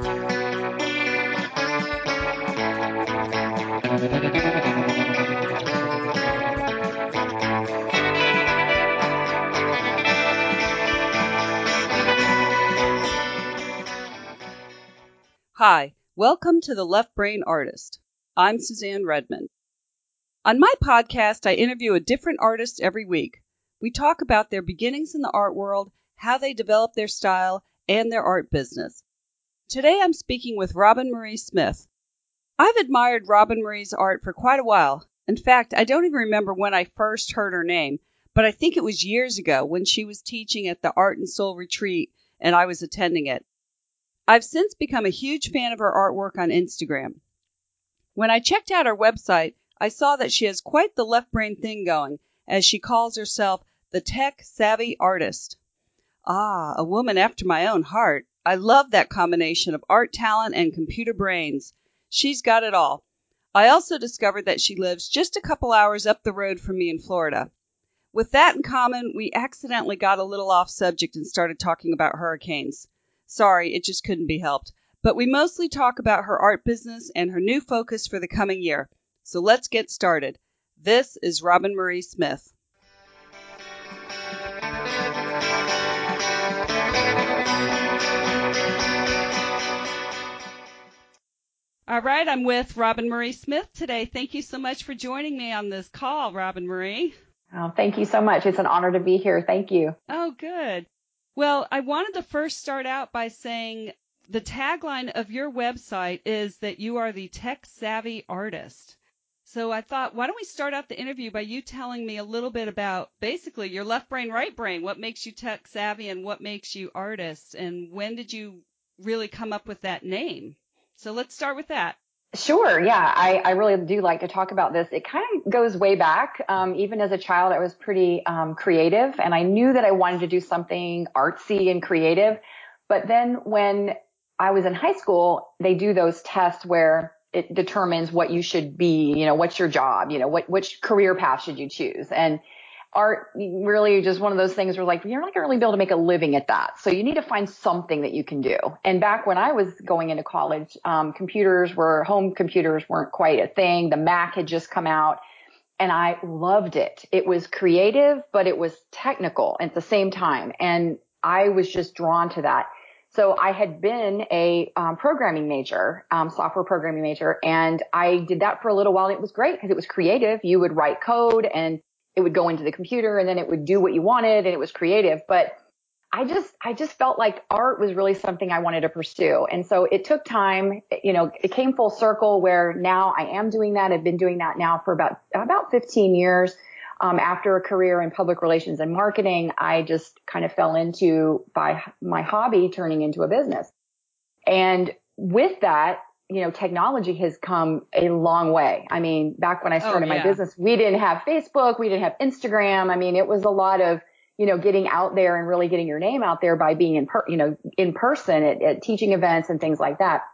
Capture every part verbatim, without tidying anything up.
Hi, welcome to The Left Brain Artist. I'm Suzanne Redmond. On my podcast, I interview a different artist every week. We talk about their beginnings in the art world, how they developed their style, and their art business. Today I'm speaking with Robin Marie Smith. I've admired Robin Marie's art for quite a while. In fact, I don't even remember when I first heard her name, but I think it was years ago when she was teaching at the Art and Soul Retreat and I was attending it. I've since become a huge fan of her artwork on Instagram. When I checked out her website, I saw that she has quite the left brain thing going, as she calls herself the tech-savvy artist. Ah, a woman after my own heart. I love that combination of art talent and computer brains. She's got it all. I also discovered that she lives just a couple hours up the road from me in Florida. With that in common, we accidentally got a little off subject and started talking about hurricanes. Sorry, it just couldn't be helped. But we mostly talk about her art business and her new focus for the coming year. So let's get started. This is Robin Marie Smith. All right, I'm with Robin Marie Smith today. Thank you so much for joining me on this call, Robin Marie. Oh, thank you so much. It's an honor to be here. Thank you. Oh, good. Well, I wanted to first start out by saying the tagline of your website is that you are the tech-savvy artist. So I thought, why don't we start out the interview by you telling me a little bit about basically your left brain, right brain, what makes you tech-savvy and what makes you artist, and when did you really come up with that name? So let's start with that. Sure. Yeah, I, I really do like to talk about this. It kind of goes way back. Um, even as a child, I was pretty um, creative, and I knew that I wanted to do something artsy and creative. But then when I was in high school, they do those tests where it determines what you should be, you know, what's your job, you know, what, which career path should you choose? And art really just one of those things where like, you're not going to really be able to make a living at that. So you need to find something that you can do. And back when I was going into college, um, computers were, home computers weren't quite a thing. The Mac had just come out and I loved it. It was creative, but it was technical at the same time. And I was just drawn to that. So I had been a um, programming major, um, software programming major, and I did that for a little while. And it was great because it was creative. You would write code and it would go into the computer and then it would do what you wanted and it was creative. But I just, I just felt like art was really something I wanted to pursue. And so it took time, you know, it came full circle where now I am doing that. I've been doing that now for about, about fifteen years. Um, after a career in public relations and marketing, I just kind of fell into by my hobby turning into a business. And with that, you know, technology has come a long way. I mean, back when I started Oh, yeah. my business, we didn't have Facebook. We didn't have Instagram. I mean, it was a lot of, you know, getting out there and really getting your name out there by being in, per, you know, in person at, at teaching events and things like that.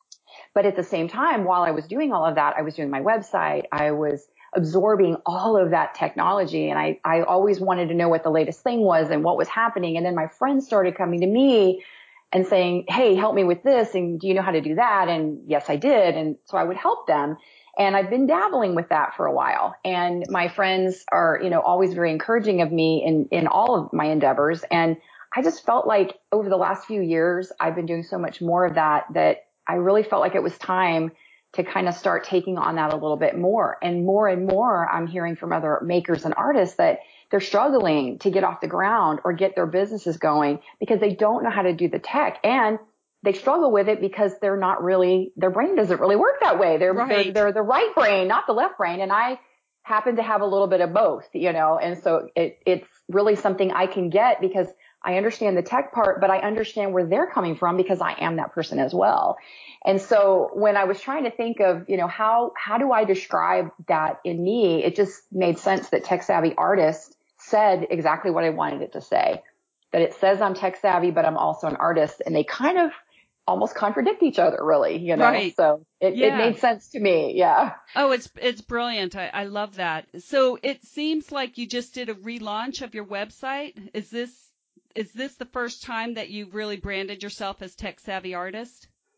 But at the same time, while I was doing all of that, I was doing my website. I was absorbing all of that technology. And I, I always wanted to know what the latest thing was and what was happening. And then my friends started coming to me and saying, hey, help me with this. And do you know how to do that? And yes, I did. And so I would help them. And I've been dabbling with that for a while. And my friends are, you know, always very encouraging of me in, in all of my endeavors. And I just felt like over the last few years, I've been doing so much more of that, that I really felt like it was time to kind of start taking on that a little bit more. And more and more, I'm hearing from other makers and artists that they're struggling to get off the ground or get their businesses going because they don't know how to do the tech. And they struggle with it because they're not really, their brain doesn't really work that way. They're, Right. they're, they're the right brain, not the left brain. And I happen to have a little bit of both, you know, and so it, it's really something I can get because I understand the tech part, but I understand where they're coming from because I am that person as well. And so when I was trying to think of, you know, how, how do I describe that in me? It just made sense that Tech Savvy Artist said exactly what I wanted it to say, that it says I'm tech savvy, but I'm also an artist. And they kind of almost contradict each other, really, you know, Right. so it, Yeah. it made sense to me. Yeah. Oh, it's it's brilliant. I, I love that. So it seems like you just did a relaunch of your website. Is this is this the first time that you've really branded yourself as Tech Savvy Artist?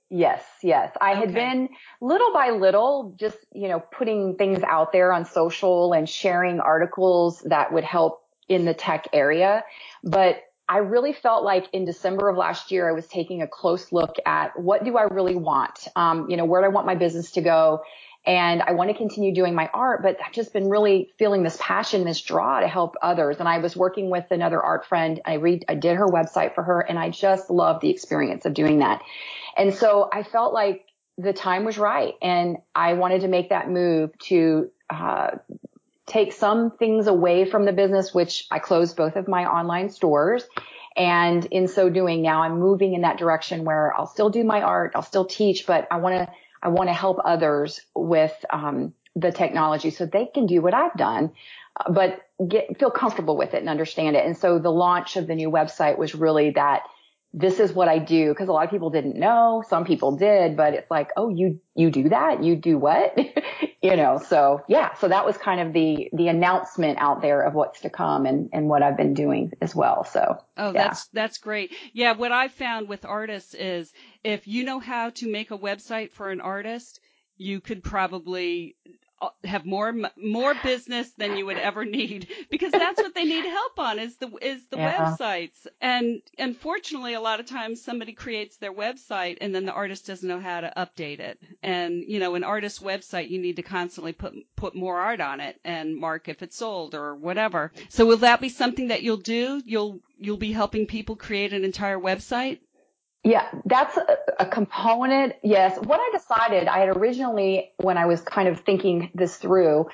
Yes, yes. I Okay. had been little by little just, you know, putting things out there on social and sharing articles that would help in the tech area. But I really felt like in December of last year, I was taking a close look at what do I really want? Um, you know, where do I want my business to go? And I want to continue doing my art, but I've just been really feeling this passion, this draw to help others. And I was working with another art friend. I read, I did her website for her, and I just loved the experience of doing that. And so I felt like the time was right, and I wanted to make that move to uh, take some things away from the business, which I closed both of my online stores. And in so doing, now I'm moving in that direction where I'll still do my art, I'll still teach, but I want to I want to help others with um, the technology so they can do what I've done, but get feel comfortable with it and understand it. And so the launch of the new website was really that. This is what I do, because a lot of people didn't know. Some people did, but it's like, oh, you, you do that? You do what? you know, so yeah, so that was kind of the, the announcement out there of what's to come and, and what I've been doing as well. So, oh, yeah. that's, that's great. Yeah. What I've found with artists is if you know how to make a website for an artist, you could probably have more more business than you would ever need, because that's what they need help on is the is the Yeah. websites. And unfortunately, a lot of times somebody creates their website and then the artist doesn't know how to update it. And you know, an artist's website, you need to constantly put put more art on it and mark if it's sold or whatever. So will that be something that you'll do? You'll you'll be helping people create an entire website? Yeah, that's a, a component. Yes. What I decided, I had originally, when I was kind of thinking this through,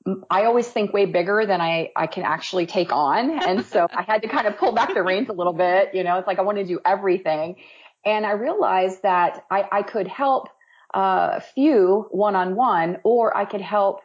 I always think way bigger than I, I can actually take on. And so I had to kind of pull back the reins a little bit. You know, it's like I want to do everything. And I realized that I, I could help uh, a few one-on-one, or I could help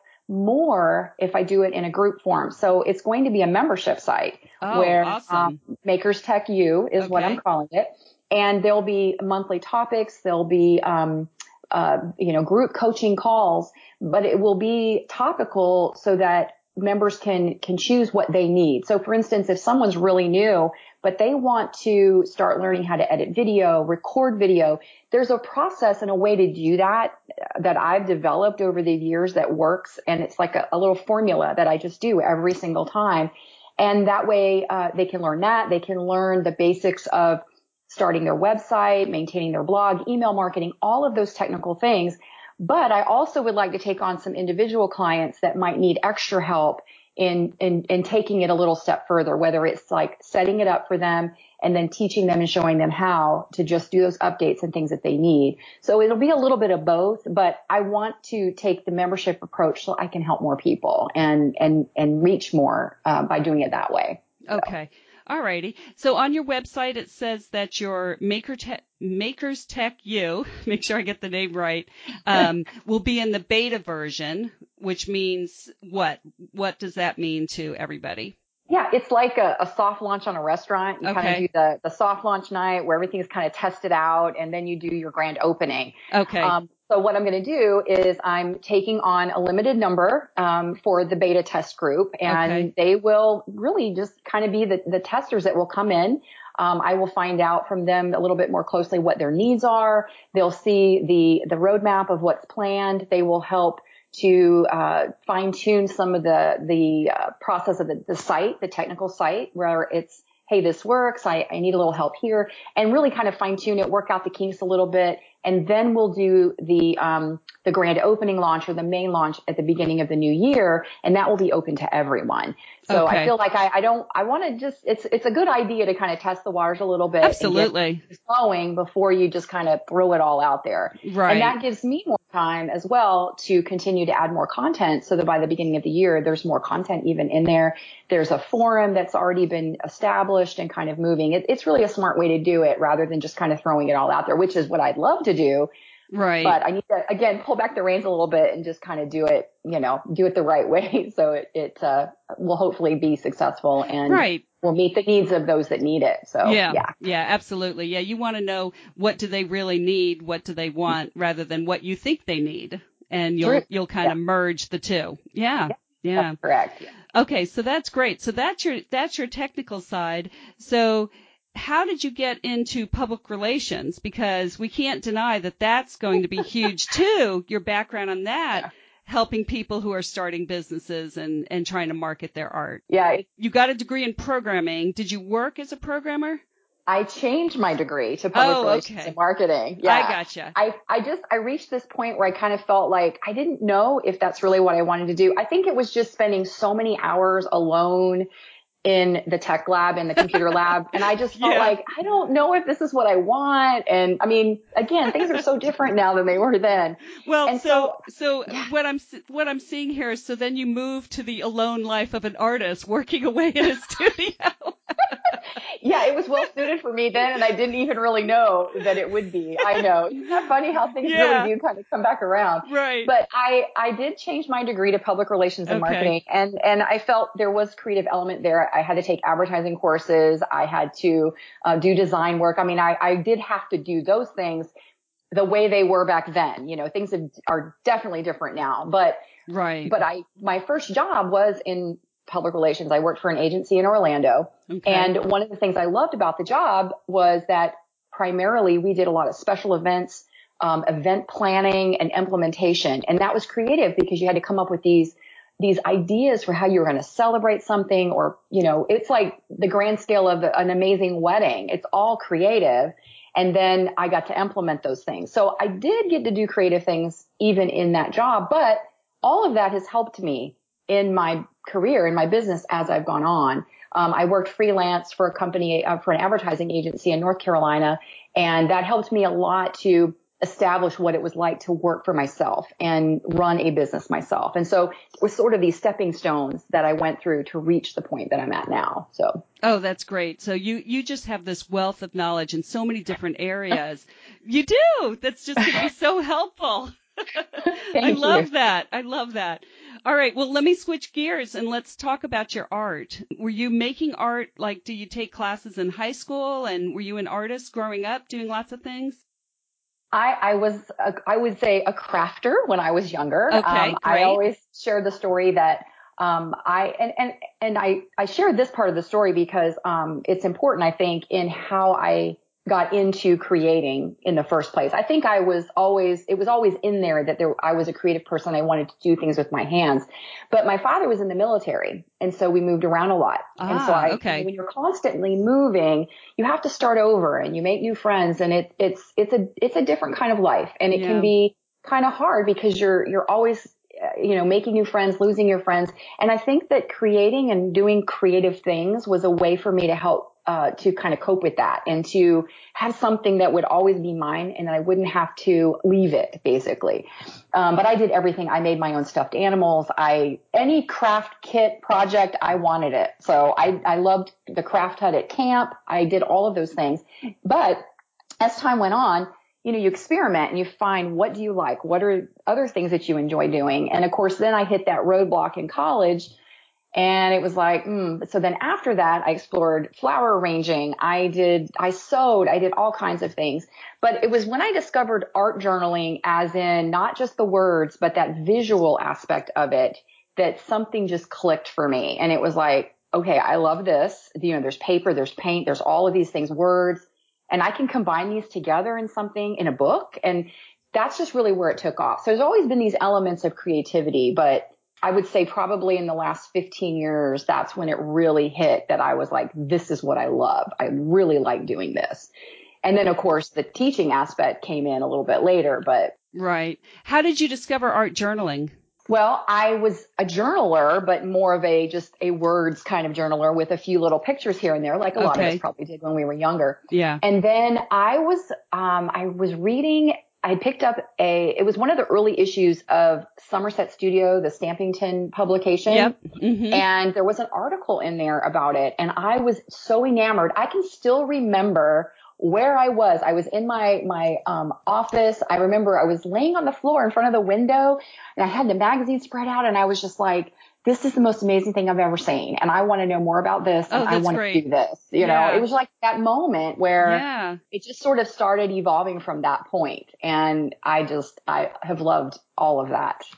more if I do it in a group form. So it's going to be a membership site Oh, where awesome. um, Makers Tech U is Okay. what I'm calling it. And there'll be monthly topics. There'll be, um, uh, you know, group coaching calls, but it will be topical so that members can, can choose what they need. So for instance, if someone's really new, but they want to start learning how to edit video, record video, there's a process and a way to do that that I've developed over the years that works. And it's like a, a little formula that I just do every single time. And that way, uh, they can learn that. They can learn the basics of starting their website, maintaining their blog, email marketing, all of those technical things. But I also would like to take on some individual clients that might need extra help in, in, in taking it a little step further, whether it's like setting it up for them and then teaching them and showing them how to just do those updates and things that they need. So it'll be a little bit of both, but I want to take the membership approach so I can help more people and, and, and reach more uh, by doing it that way. Okay. All righty. So on your website, it says that your Maker Te- Makers Tech U, make sure I get the name right, um, will be in the beta version, which means what? What does that mean to everybody? Yeah, it's like a, a soft launch on a restaurant. You Okay. kind of do the, the soft launch night where everything is kind of tested out, and then you do your grand opening. Okay. Um, so what I'm going to do is I'm taking on a limited number um, for the beta test group, and Okay. they will really just kind of be the, the testers that will come in. Um, I will find out from them a little bit more closely what their needs are. They'll see the the roadmap of what's planned. They will help to uh, fine tune some of the the uh, process of the, the site, the technical site, where it's, hey, this works. I, I need a little help here, and really kind of fine tune it, work out the kinks a little bit, and then we'll do the um, the grand opening launch or the main launch at the beginning of the new year, and that will be open to everyone. So Okay. I feel like I, I don't, I want to just, it's, it's a good idea to kind of test the waters a little bit. Absolutely. And get flowing before you just kind of throw it all out there. Right. And that gives me more time as well to continue to add more content so that by the beginning of the year, there's more content even in there. There's a forum that's already been established and kind of moving. It, it's really a smart way to do it rather than just kind of throwing it all out there, which is what I'd love to do. Right. But I need to, again, pull back the reins a little bit and just kind of do it, you know, do it the right way. So it, it uh, will hopefully be successful and right. will meet the needs of those that need it. So, yeah, yeah. Yeah, absolutely. Yeah, you want to know what do they really need, what do they want, rather than what you think they need. And you'll, True. you'll kind yeah. of merge the two. Yeah. Yeah. Yeah. That's correct. Yeah. Okay. So that's great. So that's your, that's your technical side. So how did you get into public relations? Because we can't deny that that's going to be huge too. Your background on that, Yeah. helping people who are starting businesses and, and trying to market their art. Yeah. It, You got a degree in programming. Did you work as a programmer? I changed my degree to public Oh, relations okay. and marketing. Yeah. I gotcha. I, I just, I reached this point where I kind of felt like I didn't know if that's really what I wanted to do. I think it was just spending so many hours alone in the tech lab, in the computer lab. And I just felt Yeah. like, I don't know if this is what I want. And I mean, again, things are so different now than they were then. Well, And so, so, so yeah. what I'm, what I'm seeing here is, so then you move to the alone life of an artist working away in a studio. Yeah, it was well suited for me then, and I didn't even really know that it would be. I know. Isn't that funny how things Yeah. really do kind of come back around? Right. But I, I did change my degree to public relations and Okay. marketing, and, and I felt there was creative element there. I had to take advertising courses. I had to uh, do design work. I mean, I, I did have to do those things the way they were back then. You know, things have, are definitely different now. But, Right. but I, my first job was in public relations. I worked for an agency in Orlando. Okay. And one of the things I loved about the job was that primarily we did a lot of special events, um, event planning and implementation. And that was creative because you had to come up with these, these ideas for how you were going to celebrate something, or, you know, it's like the grand scale of an amazing wedding. It's all creative. And then I got to implement those things. So I did get to do creative things even in that job, but all of that has helped me in my career, in my business as I've gone on. Um, I worked freelance for a company, uh, for an advertising agency in North Carolina, and that helped me a lot to establish what it was like to work for myself and run a business myself. And so it was sort of these stepping stones that I went through to reach the point that I'm at now. So. Oh, that's great. So you, you just have this wealth of knowledge in so many different areas. You do. That's just going to be so helpful. I love you. that. I love that. All right. Well, let me switch gears and let's talk about your art. Were you making art? Like, do you take classes in high school, and were you an artist growing up doing lots of things? I, I was, a, I would say a crafter when I was younger. Okay, um, great. I always share the story that, um, I, and, and, and I, I share this part of the story because, um, it's important, I think, in how I got into creating in the first place. I think I was always, it was always in there that there, I was a creative person. I wanted to do things with my hands, but my father was in the military. And so we moved around a lot. Ah, and so I, okay. you know, when you're constantly moving, you have to start over and you make new friends, and it, it's, it's a, it's a different kind of life, and it Yeah. can be kind of hard because you're, you're always, uh, you know, making new friends, losing your friends. And I think that creating and doing creative things was a way for me to help Uh, to kind of cope with that and to have something that would always be mine, and I wouldn't have to leave it, basically. Um, but I did everything. I made my own stuffed animals. I, any craft kit project, I wanted it. So I, I loved the craft hut at camp. I did all of those things. But as time went on, you know, you experiment and you find, what do you like? What are other things that you enjoy doing? And of course, then I hit that roadblock in college. And it was like, mm. So then after that, I explored flower arranging. I did, I sewed, I did all kinds of things. But it was when I discovered art journaling, as in not just the words, but that visual aspect of it, that something just clicked for me. And it was like, okay, I love this. You know, there's paper, there's paint, there's all of these things, words, and I can combine these together in something, in a book. And that's just really where it took off. So there's always been these elements of creativity, but I would say probably in the last fifteen years, that's when it really hit that I was like, this is what I love. I really like doing this. And then, of course, the teaching aspect came in a little bit later, but. Right. How did you discover art journaling? Well, I was a journaler, but more of a, just a words kind of journaler with a few little pictures here and there, like a lot of Okay. us probably did when we were younger. Yeah. And then I was, um, I was reading, I picked up a, it was one of the early issues of Somerset Studio, the Stampington publication. Yep. Mm-hmm. And there was an article in there about it. And I was so enamored. I can still remember where I was. I was in my, my, um, office. I remember I was laying on the floor in front of the window, and I had the magazine spread out, and I was just like, this is the most amazing thing I've ever seen. And I want to know more about this. And Oh, I that's want great. to do this. You Yeah. know, it was like that moment where Yeah. it just sort of started evolving from that point. And I just, I have loved all of that.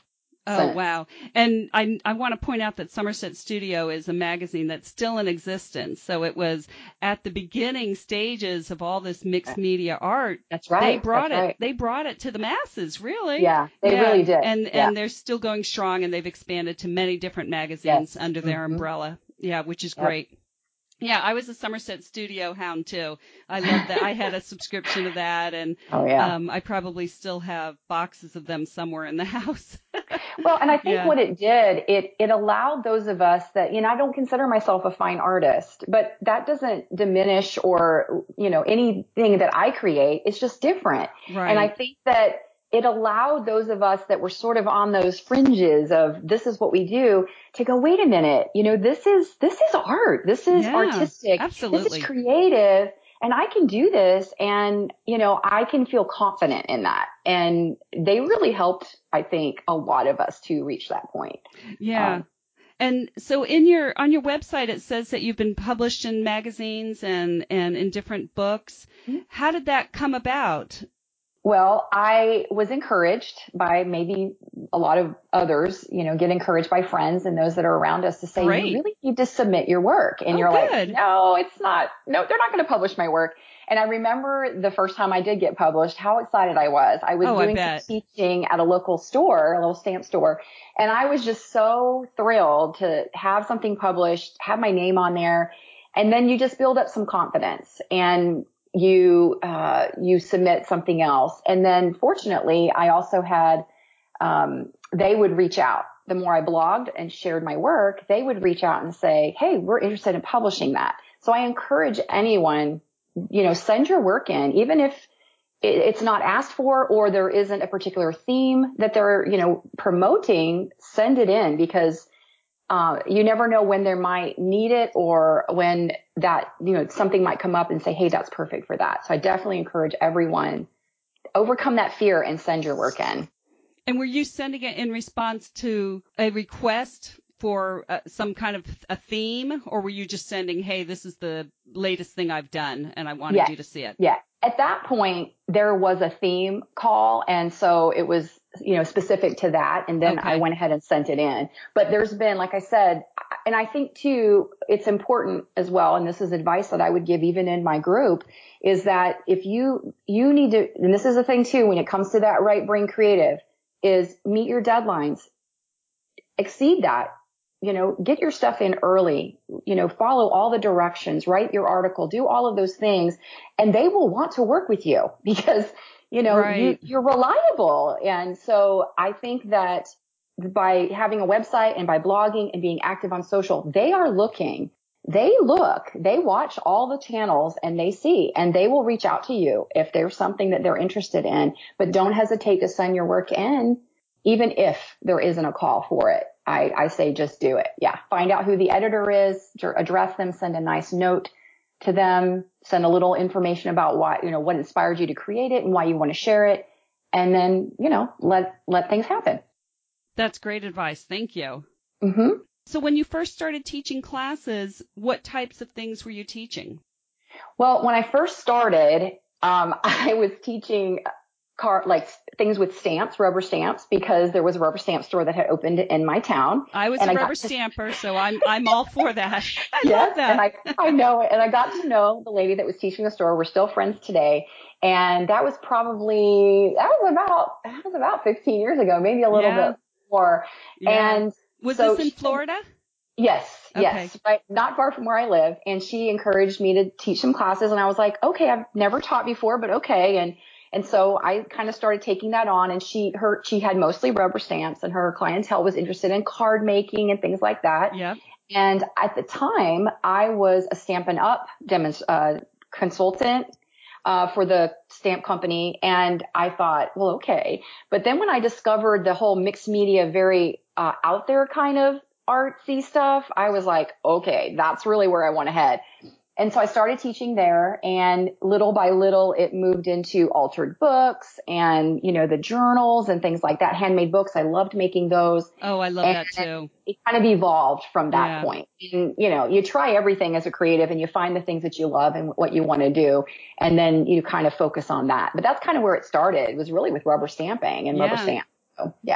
Oh, since. wow. And I, I want to point out that Somerset Studio is a magazine that's still in existence. So it was at the beginning stages of all this mixed media art. That's They right. brought That's it, right. they brought it to the masses, really. Yeah, they Yeah. really did. And, Yeah. and they're still going strong, and they've expanded to many different magazines Yes. under their Mm-hmm. umbrella. Yeah, which is Yep. great. Yeah, I was a Somerset Studio hound too. I love that. I had a subscription to that, and Oh, yeah. um, I probably still have boxes of them somewhere in the house. Well, and I think Yeah. what it did, it, it allowed those of us that, you know, I don't consider myself a fine artist, but that doesn't diminish or, you know, anything that I create. It's just different. Right. And I think that it allowed those of us that were sort of on those fringes of this is what we do to go, wait a minute, you know, this is, this is art. This is Yeah, artistic. absolutely. This is creative. And I can do this, and, you know, I can feel confident in that. And they really helped, I think, a lot of us to reach that point. Yeah. Um, And so in your on your website, it says that you've been published in magazines and, and in different books. How did that come about? Well, I was encouraged by maybe a lot of others, you know, get encouraged by friends and those that are around us to say, Great. you really need to submit your work. And Oh, you're good. like, no, it's not. No, they're not going to publish my work. And I remember the first time I did get published, how excited I was. I was Oh, I doing some bet. teaching at a local store, a little stamp store. And I was just so thrilled to have something published, have my name on there. And then you just build up some confidence, and you, uh, you submit something else. And then fortunately, I also had, um, they would reach out. The more I blogged and shared my work, they would reach out and say, hey, we're interested in publishing that. So I encourage anyone, you know, send your work in, even if it's not asked for or there isn't a particular theme that they're, you know, promoting, send it in, because Uh, you never know when they might need it, or when that, you know, something might come up and say, hey, that's perfect for that. So I definitely encourage everyone, overcome that fear and send your work in. And were you sending it in response to a request for uh, some kind of a theme, or were you just sending, hey, this is the latest thing I've done and I wanted Yes. you to see it? Yeah. At that point, there was a theme call. And so it was, you know, specific to that. And then Okay. I went ahead and sent it in. But there's been, like I said, and I think too, it's important as well. And this is advice that I would give even in my group, is that if you, you need to, and this is the thing too, when it comes to that right brain creative, is meet your deadlines, exceed that. You know, get your stuff in early, you know, follow all the directions, write your article, do all of those things, and they will want to work with you because, you know, Right. you, you're reliable. And so I think that by having a website and by blogging and being active on social, they are looking, they look, they watch all the channels and they see, and they will reach out to you if there's something that they're interested in. But don't hesitate to send your work in, even if there isn't a call for it. I, I say just do it. Yeah. Find out who the editor is, address them, send a nice note to them, send a little information about why, you know, what inspired you to create it and why you want to share it. And then, you know, let, let things happen. That's great advice. Thank you. Mm-hmm. So when you first started teaching classes, what types of things were you teaching? Well, when I first started, um, I was teaching car, like things with stamps, rubber stamps, because there was a rubber stamp store that had opened in my town. I was and a I rubber got to, stamper, so I'm I'm all for that. I yes, love that. And I, I know it. And I got to know the lady that was teaching the store. We're still friends today. And that was probably, that was about, that was about fifteen years ago, maybe a little Yeah. bit more. Yeah. And Was so this in she- Florida? Yes, Okay. yes, right. Not far from where I live. And she encouraged me to teach some classes. And I was like, okay, I've never taught before, but okay. And, and so I kind of started taking that on, and she, her, she had mostly rubber stamps, and her clientele was interested in card making and things like that. Yep. And at the time I was a Stampin' Up! Demonst- uh, consultant, uh, for the stamp company. And I thought, well, okay. But then when I discovered the whole mixed media, very, uh, out there kind of artsy stuff, I was like, okay, that's really where I want to head. And so I started teaching there, and little by little it moved into altered books and, you know, the journals and things like that, handmade books. I loved making those. Oh, I love and that too. It kind of evolved from that Yeah. point. And, you know, you try everything as a creative, and you find the things that you love and what you want to do. And then you kind of focus on that. But that's kind of where it started. It was really with rubber stamping and rubber Yeah. stamp. So, yeah.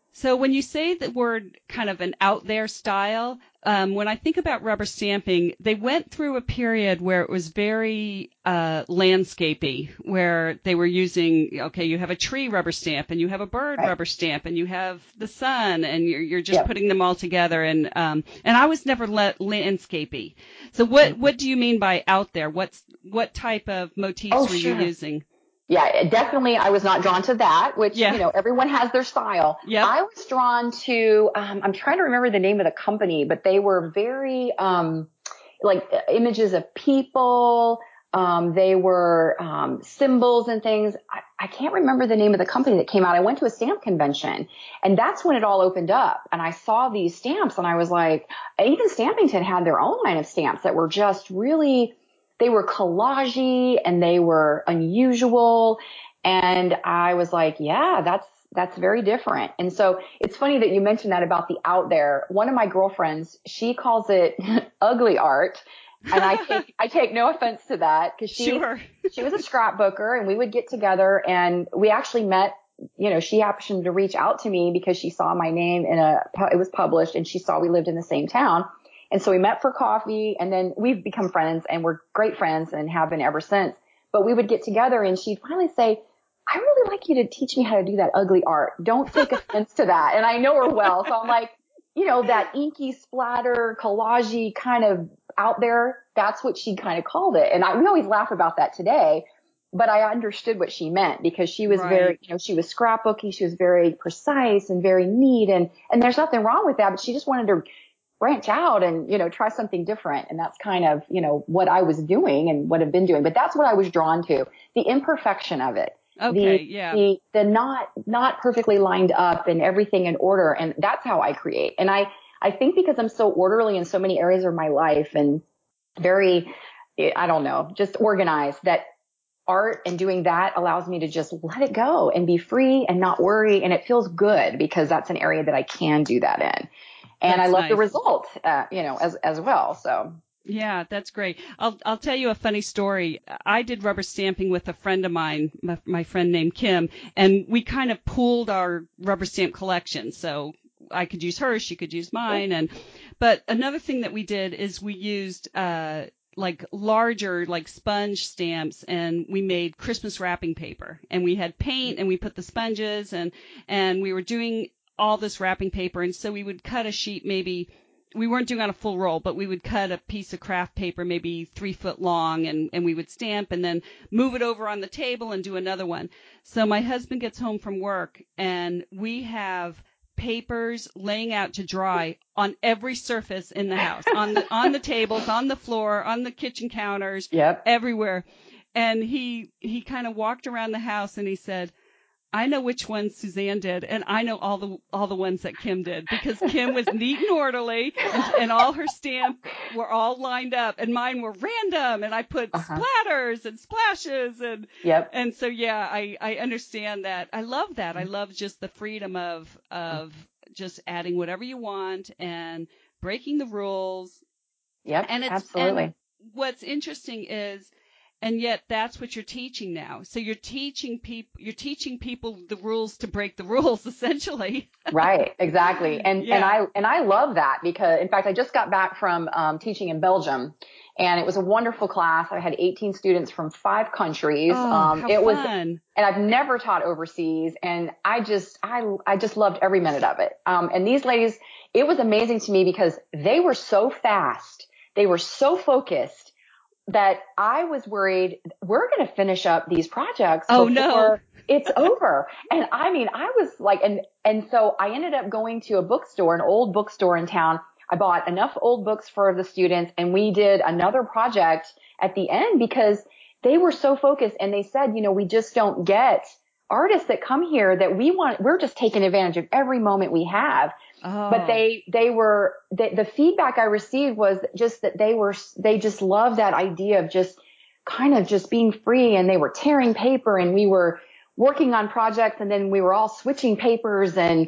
So when you say the word kind of an out there style, um, when I think about rubber stamping, they went through a period where it was very uh, landscapey, where they were using, okay, you have a tree rubber stamp and you have a bird Right. rubber stamp and you have the sun and you're, you're just Yep. putting them all together. And um, and I was never le- landscapey. So what Mm-hmm. what do you mean by out there? What's what type of motifs Oh, were you sure. using? Yeah, definitely. I was not drawn to that, which, Yeah. you know, everyone has their style. Yep. I was drawn to, um, I'm trying to remember the name of the company, but they were very, um, like images of people. Um, they were, um, symbols and things. I, I can't remember the name of the company that came out. I went to a stamp convention and that's when it all opened up and I saw these stamps and I was like, even Stampington had their own line of stamps that were just really, they were collagey and they were unusual. And I was like, yeah, that's, that's very different. And so it's funny that you mentioned that about the out there. One of my girlfriends, she calls it ugly art. And I take, I take no offense to that because she, Sure. she was a scrapbooker and we would get together and we actually met, you know, she happened to reach out to me because she saw my name in a, it was published and she saw we lived in the same town. And so we met for coffee and then we've become friends and we're great friends and have been ever since. But we would get together and she'd finally say, I really like you to teach me how to do that ugly art. Don't take offense to that. And I know her well. So I'm like, you know, that inky splatter, collagey kind of out there. That's what she kind of called it. And I, we always laugh about that today, but I understood what she meant because she was Right. very, you know, she was scrapbooky. She was very precise and very neat. And, and there's nothing wrong with that, but she just wanted to branch out and, you know, try something different. And that's kind of, you know, what I was doing and what I've been doing. But that's what I was drawn to, the imperfection of it. Okay. The, Yeah. the, the not, not perfectly lined up and everything in order. And that's how I create. And I, I think because I'm so orderly in so many areas of my life and very, I don't know, just organized, that art and doing that allows me to just let it go and be free and not worry. And it feels good because that's an area that I can do that in. And That's I love nice. the result, uh, you know, as, as well. So. Yeah, that's great. I'll I'll tell you a funny story. I did rubber stamping with a friend of mine, my, my friend named Kim, and we kind of pooled our rubber stamp collection. So I could use hers, she could use mine, and but another thing that we did is we used uh like larger like sponge stamps and we made Christmas wrapping paper and we had paint and we put the sponges and and we were doing all this wrapping paper and so we would cut a sheet maybe. We weren't doing on a full roll, but we would cut a piece of craft paper maybe three foot long and, and we would stamp and then move it over on the table and do another one. So my husband gets home from work and we have papers laying out to dry on every surface in the house, on the, on the tables, on the floor, on the kitchen counters, Yep. everywhere. And he, he kind of walked around the house and he said, I know which ones Suzanne did, and I know all the all the ones that Kim did because Kim was neat and orderly, and, and all her stamps were all lined up, and mine were random, and I put Uh-huh. splatters and splashes, and Yep. and so yeah, I I understand that. I love that. I love just the freedom of of just adding whatever you want and breaking the rules, Yep. and it's Absolutely. and what's interesting is. And yet that's what you're teaching now. So you're teaching people, you're teaching people the rules to break the rules, essentially. Right. Exactly. And, Yeah. and I, and I love that because in fact, I just got back from, um, teaching in Belgium and it was a wonderful class. I had eighteen students from five countries. Oh, um, how it was, fun. and I've never taught overseas and I just, I, I just loved every minute of it. Um, and these ladies, it was amazing to me because they were so fast. They were so focused that I was worried we're going to finish up these projects Oh, before no. it's over. And I mean, I was like, and, and so I ended up going to a bookstore, an old bookstore in town. I bought enough old books for the students and we did another project at the end because they were so focused and they said, you know, we just don't get artists that come here that we want, we're just taking advantage of every moment we have. Oh. But they, they were, the, the feedback I received was just that they were, they just loved that idea of just kind of just being free and they were tearing paper and we were working on projects and then we were all switching papers and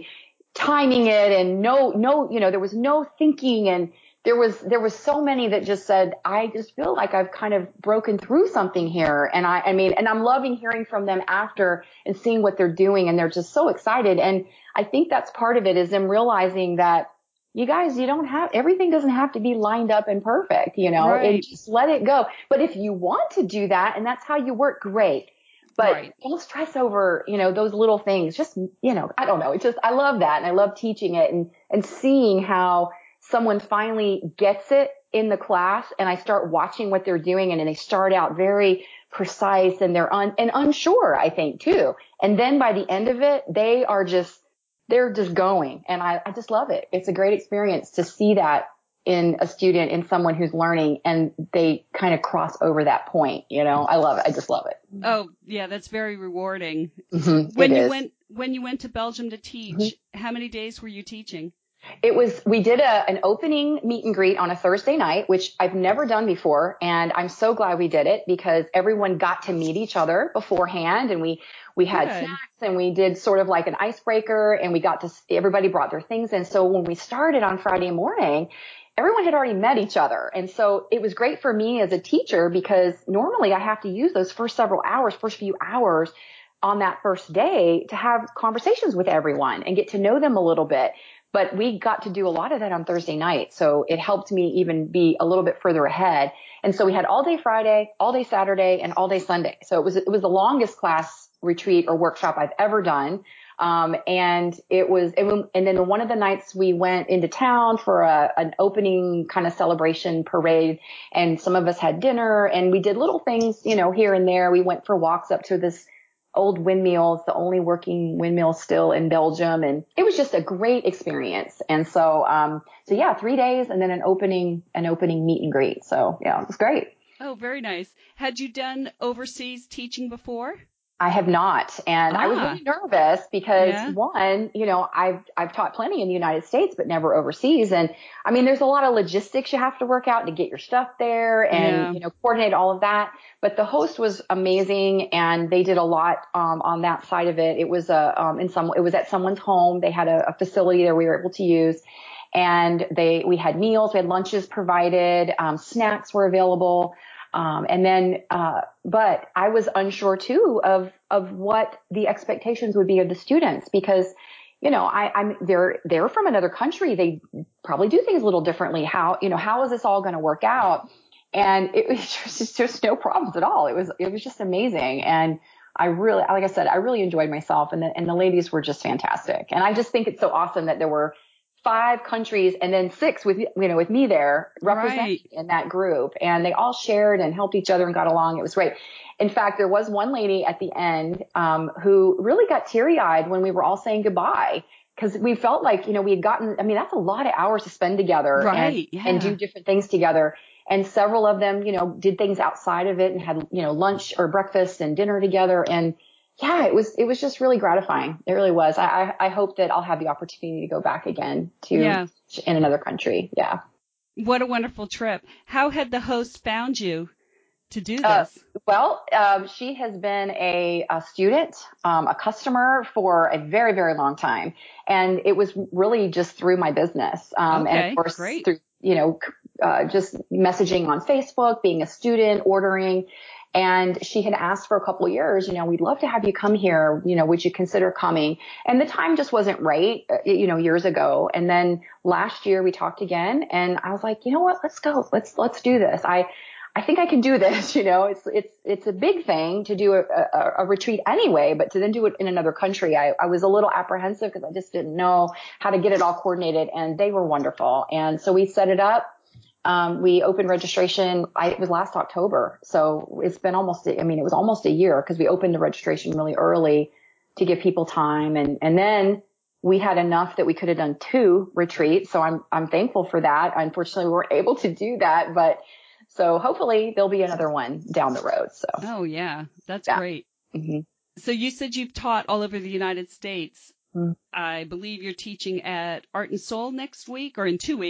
timing it and no, no, you know, there was no thinking, and there was, there was so many that just said, I just feel like I've kind of broken through something here. And I, I mean, and I'm loving hearing from them after and seeing what they're doing. And they're just so excited. And I think that's part of it, is them realizing that you guys, you don't have, everything doesn't have to be lined up and perfect, you know, Right. and just let it go. But if you want to do that and that's how you work, great. But Right. don't stress over, you know, those little things. Just, you know, I don't know. It's just, I love that. And I love teaching it and, and seeing how someone finally gets it in the class, and I start watching what they're doing, and then they start out very precise, and they're un, and unsure, I think too. And then by the end of it, they are just, they're just going. And I, I just love it. It's a great experience to see that in a student, in someone who's learning, and they kind of cross over that point. You know, I love it. I just love it. Oh, yeah, that's very rewarding. Mm-hmm. When It you is. went when you went to Belgium to teach, Mm-hmm. how many days were you teaching? It was, we did a, an opening meet and greet on a Thursday night, which I've never done before. And I'm so glad we did it, because everyone got to meet each other beforehand, and we, we had Good. snacks, and we did sort of like an icebreaker, and we got to, everybody brought their things. And so when we started on Friday morning, everyone had already met each other. And so it was great for me as a teacher, because normally I have to use those first several hours, first few hours on that first day to have conversations with everyone and get to know them a little bit. But we got to do a lot of that on Thursday night. So it helped me even be a little bit further ahead. And so we had all day Friday, all day Saturday, and all day Sunday. So it was, it was the longest class retreat or workshop I've ever done. Um, and it was, and, and then one of the nights we went into town for a, an opening kind of celebration parade, and some of us had dinner, and we did little things, you know, here and there. We went for walks up to this old windmill. It's the only working windmill still in Belgium. And it was just a great experience. And so, um, so yeah, three days and then an opening, an opening meet and greet. So yeah, it was great. Oh, very nice. Had you done overseas teaching before? I have not. And I was Ah, really nervous because yeah. one, you know, I've, I've taught plenty in the United States, but never overseas. And I mean, there's a lot of logistics you have to work out to get your stuff there and, Yeah. you know, coordinate all of that. But the host was amazing, and they did a lot, um, on that side of it. It was, a, um, in some, it was at someone's home. They had a, a facility there we were able to use, and they, we had meals, we had lunches provided, um, snacks were available. Um, and then, uh, but I was unsure too of, of what the expectations would be of the students, because, you know, I, I'm, they're, they're from another country. They probably do things a little differently. How, you know, how is this all going to work out? And it was just, just no problems at all. It was, it was just amazing. And I really, like I said, I really enjoyed myself, and the, and the ladies were just fantastic. And I just think it's so awesome that there were five countries and then six with, you know, with me there representing Right. in that group, and they all shared and helped each other and got along. It was great. In fact, there was one lady at the end, um, who really got teary eyed when we were all saying goodbye, because we felt like, you know, we had gotten, I mean, that's a lot of hours to spend together and, Right. Yeah. and do different things together. And several of them, you know, did things outside of it and had, you know, lunch or breakfast and dinner together. And yeah, it was, it was just really gratifying. It really was. I, I, I hope that I'll have the opportunity to go back again to Yeah. in another country. Yeah. What a wonderful trip. How had the host found you to do Uh, this? well, um, she has been a, a student, um, a customer for a very, very long time. And it was really just through my business. Um, and of Okay, course, great. through, you know, uh, just messaging on Facebook, being a student, ordering. And she had asked for a couple of years, you know, we'd love to have you come here. You know, would you consider coming? And the time just wasn't right, you know, years ago. And then last year we talked again, and I was like, you know what, let's go. Let's, let's do this. I, I think I can do this. You know, it's, it's, it's a big thing to do a, a, a retreat anyway, but to then do it in another country, I, I was a little apprehensive because I just didn't know how to get it all coordinated, and they were wonderful. And so we set it up. Um, we opened registration. I, it was last October. So it's been almost, I mean, it was almost a year because we opened the registration really early to give people time. And, and then we had enough that we could have done two retreats. So I'm, I'm thankful for that. Unfortunately, we weren't able to do that, but so hopefully there'll be another one down the road. So, Oh, yeah, that's yeah. great. Mm-hmm. So you said you've taught all over the United States. Mm-hmm. I believe you're teaching at Art and Soul next week or in two weeks.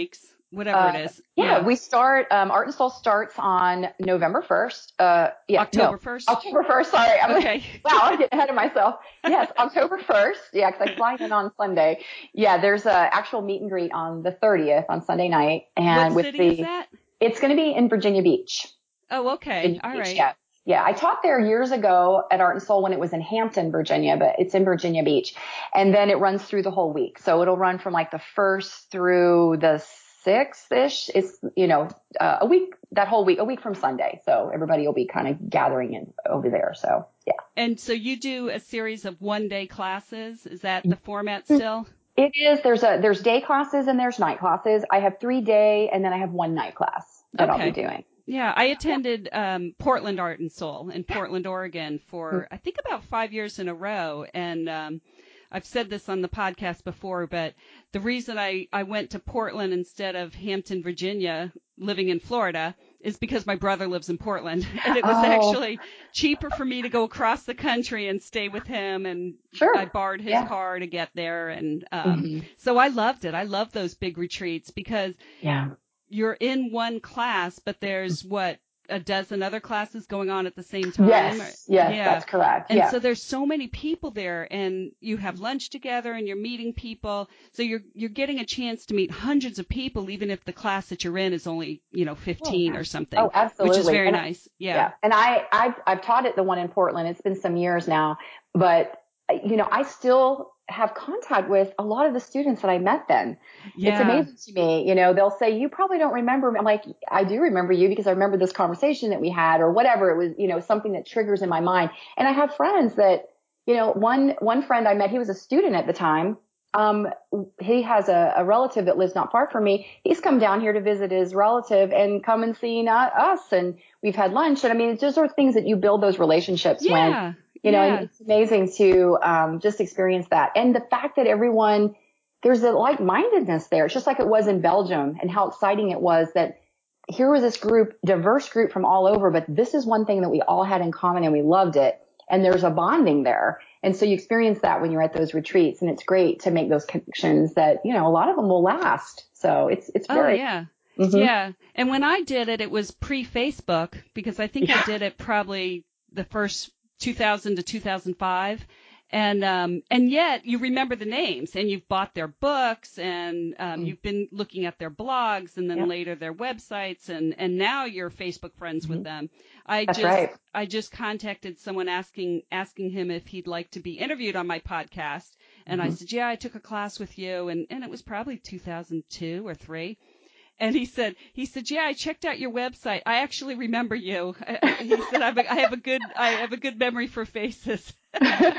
whatever Uh, it is. yeah, Yeah. we start, um, Art and Soul starts on November first. Uh, yeah, October no, first. October first. Sorry. I'm Okay. wow, I'm getting ahead of myself. Yes, October first. Yeah, because I fly in on Sunday. Yeah, there's a actual meet and greet on the thirtieth on Sunday night. And What with city is the, that? it's going to be in Virginia Beach. Oh, okay. Virginia All Beach, right. yeah. Yeah, I taught there years ago at Art and Soul when it was in Hampton, Virginia, but it's in Virginia Beach. And then it runs through the whole week. So it'll run from like the first through the sixth-ish. It's, you know, uh, a week, that whole week, a week from Sunday. So everybody will be kind of gathering in over there. So, yeah. And so you do a series of one-day classes. Is that the format still? It is. There's a, there's day classes and there's night classes. I have three day and then I have one night class that Okay. I'll be doing. Yeah, I attended um, Portland Art and Soul in Portland, Oregon for I think about five years in a row. And um, I've said this on the podcast before, but the reason I, I went to Portland instead of Hampton, Virginia, living in Florida, is because my brother lives in Portland. And it was Oh. actually cheaper for me to go across the country and stay with him. And Sure. I borrowed his Yeah. car to get there. And um, Mhm. so I loved it. I love those big retreats because Yeah. you're in one class, but there's what, a dozen other classes going on at the same time? Yes, yes, Yeah. that's correct. And yeah. so there's so many people there, and you have lunch together and you're meeting people. So you're you're getting a chance to meet hundreds of people, even if the class that you're in is only, you know, fifteen or something. Oh, absolutely. Which is very and, nice. Yeah. Yeah. And I, I've, I've taught at the one in Portland. It's been some years now, but you know, I still have contact with a lot of the students that I met then. Yeah. It's amazing to me. You know, they'll say, you probably don't remember me. I'm like, I do remember you because I remember this conversation that we had or whatever. It was, you know, something that triggers in my mind. And I have friends that, you know, one, one friend I met, he was a student at the time. Um, he has a, a relative that lives not far from me. He's come down here to visit his relative and come and seen uh, us. And we've had lunch. And I mean, it's just sort of things that you build those relationships Yeah. when, you know, yeah. and it's amazing to, um, just experience that. And the fact that everyone, there's a like-mindedness there. It's just like it was in Belgium and how exciting it was that here was this group, diverse group from all over, but this is one thing that we all had in common and we loved it. And there's a bonding there. And so you experience that when you're at those retreats, and it's great to make those connections that, you know, a lot of them will last. So it's, it's very. Oh, yeah. Mm-hmm. Yeah. And when I did it, it was pre-Facebook because I think Yeah. I did it probably the first two thousand to two thousand five. And, um, and yet you remember the names and you've bought their books and, um, Mm. you've been looking at their blogs and then Yep. later their websites and, and now you're Facebook friends Mm-hmm. with them. I That's just, right. I just contacted someone asking, asking him if he'd like to be interviewed on my podcast. And Mm-hmm. I said, yeah, I took a class with you. And, and it was probably two thousand two or three. And he said, he said, yeah, I checked out your website. I actually remember you. He said, I have a, I have a good, I have a good memory for faces. Well,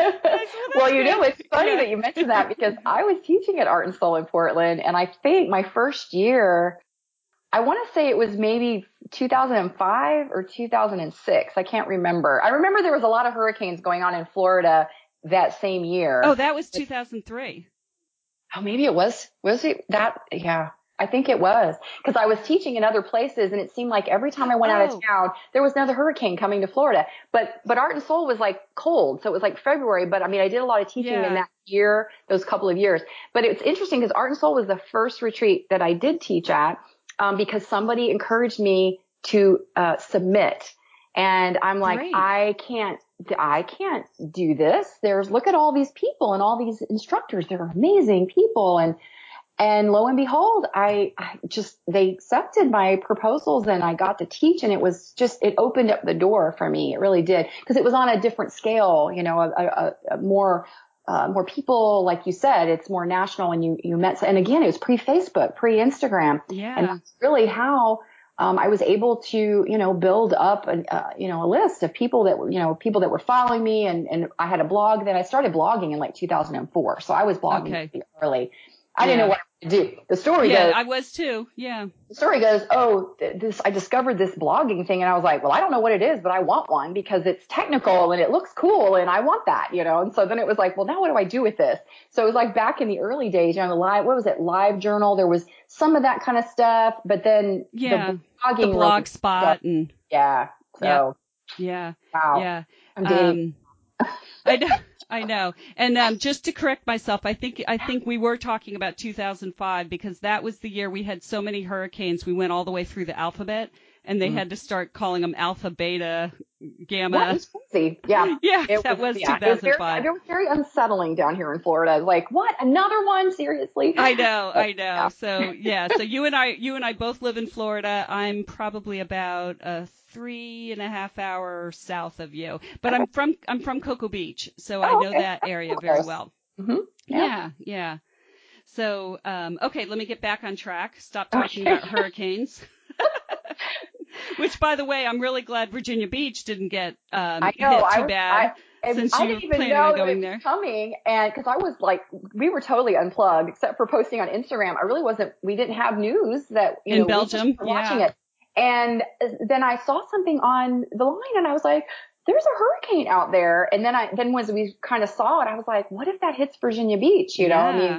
well, you know, it's funny yeah. that you mentioned that because I was teaching at Art and Soul in Portland, and I think my first year, I want to say it was maybe two thousand five or two thousand six. I can't remember. I remember there was a lot of hurricanes going on in Florida that same year. Oh, that was two thousand three. Oh, maybe it was. Was it that? Yeah. I think it was because I was teaching in other places and it seemed like every time I went oh. out of town, there was another hurricane coming to Florida. But, but Art and Soul was like cold. So it was like February. But I mean, I did a lot of teaching yeah. in that year, those couple of years. But it's interesting because Art and Soul was the first retreat that I did teach at, um, because somebody encouraged me to, uh, submit. And I'm like, Great. I can't, I can't do this. There's, look at all these people and all these instructors. They're amazing people. And, And lo and behold, I, I just, they accepted my proposals and I got to teach, and it was just, it opened up the door for me. It really did. Because it was on a different scale, you know, a, a, a more, uh, more people, like you said, it's more national, and you, you met, and again, it was pre-Facebook, pre-Instagram. Yeah. And that's really how, um, I was able to, you know, build up a, uh, you know, a list of people that were, you know, people that were following me. And, and I had a blog that I started blogging in like two thousand four. So I was blogging Okay. pretty early. I yeah. didn't know what to do. The story yeah, goes, I was too. Yeah. the story goes, oh, th- this, I discovered this blogging thing, and I was like, well, I don't know what it is, but I want one because it's technical and it looks cool and I want that, you know? And so then it was like, well, now what do I do with this? So it was like back in the early days, you know, the live, what was it? Live Journal. There was some of that kind of stuff, but then yeah. the blogging, the blog really spot and yeah. So yeah. wow. Yeah. I'm dating. Um, I know, I know. And um, just to correct myself, I think I think we were talking about two thousand five because that was the year we had so many hurricanes. We went all the way through the alphabet, and they Mm. had to start calling them alpha, beta, Yeah, it gamma. was crazy. Yeah. Yeah, It that was, was yeah, it was very, two thousand five. it was very unsettling down here in Florida. I was like, what? Another one? Seriously? I know, But, I know. yeah. So yeah, so you and I, you and I both live in Florida. I'm probably about a three and a half hour south of you, but I'm from I'm from Cocoa Beach, so I Oh, know okay. that That's area very close. well. Mm-hmm. Yeah. Yeah, yeah. So um, okay, let me get back on track. Stop talking Okay. about hurricanes. Which, by the way, I'm really glad Virginia Beach didn't get um, I know. hit I too was, I, bad and since I you didn't were even planning on know that it going was there. coming. And cause I was like, we were totally unplugged except for posting on Instagram. I really wasn't, we didn't have news that, you In know, we just Belgium, were watching yeah. it. And then I saw something on the line and I was like, there's a hurricane out there. And then I, then when we kind of saw it, I was like, what if that hits Virginia Beach? You know, I Yeah. mean,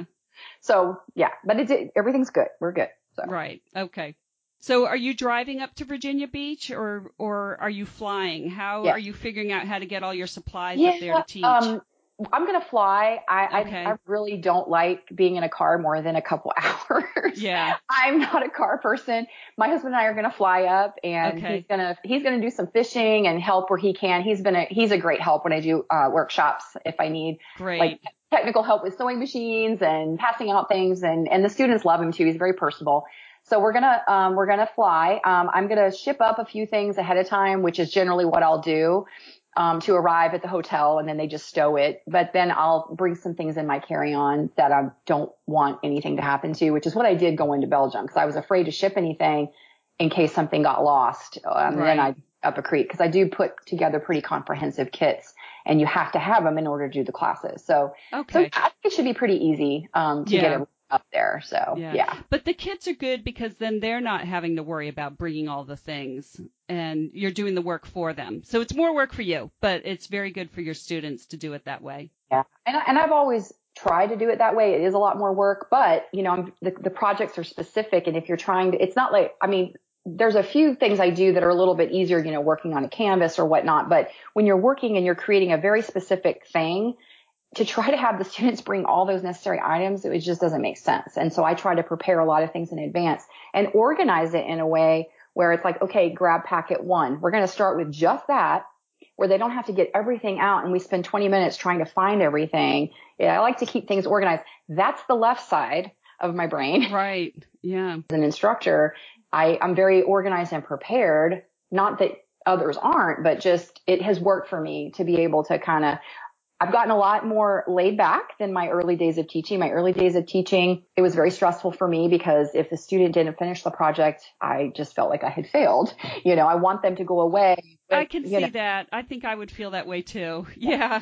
so yeah, but it did, everything's good. We're good. So. Right. Okay. So are you driving up to Virginia Beach or or are you flying? How Yeah. are you figuring out how to get all your supplies Yeah. up there to teach? Um, I'm going to fly. I, I, I Okay. really don't like being in a car more than a couple hours. Yeah. I'm not a car person. My husband and I are going to fly up and he's Okay. going to, he's going to do some fishing and help where he can. He's been a, he's a great help when I do, uh, workshops if I need like Great. technical help with sewing machines and passing out things. And, and the students love him too. He's very personable. So we're going to, um, we're going to fly. Um, I'm going to ship up a few things ahead of time, which is generally what I'll do. Um, to arrive at the hotel and then they just stow it. But then I'll bring some things in my carry-on that I don't want anything to happen to, which is what I did going to Belgium because I was afraid to ship anything in case something got lost. Um, and then Right. I up a creek because I do put together pretty comprehensive kits and you have to have them in order to do the classes. So, so Okay. I think it should be pretty easy, um, to get Yeah. everything up there. So Yeah. yeah. But the kids are good because then they're not having to worry about bringing all the things and you're doing the work for them. So it's more work for you, but it's very good for your students to do it that way. Yeah. And, I, and I've always tried to do it that way. It is a lot more work, but you know, I'm, the, the projects are specific. And if you're trying to, it's not like, I mean, there's a few things I do that are a little bit easier, you know, working on a canvas or whatnot. But when you're working and you're creating a very specific thing, to try to have the students bring all those necessary items, it just doesn't make sense. And so I try to prepare a lot of things in advance and organize it in a way where it's like, okay, grab packet one. We're going to start with just that, where they don't have to get everything out and we spend twenty minutes trying to find everything. Yeah, I like to keep things organized. That's the left side of my brain. Right. Yeah. As an instructor, I, I'm very organized and prepared. Not that others aren't, but just it has worked for me to be able to kind of I've gotten a lot more laid back than my early days of teaching. My early days of teaching, it was very stressful for me because if the student didn't finish the project, I just felt like I had failed. You know, I want them to go away. With, I can you see know. that. I think I would feel that way too. Yeah.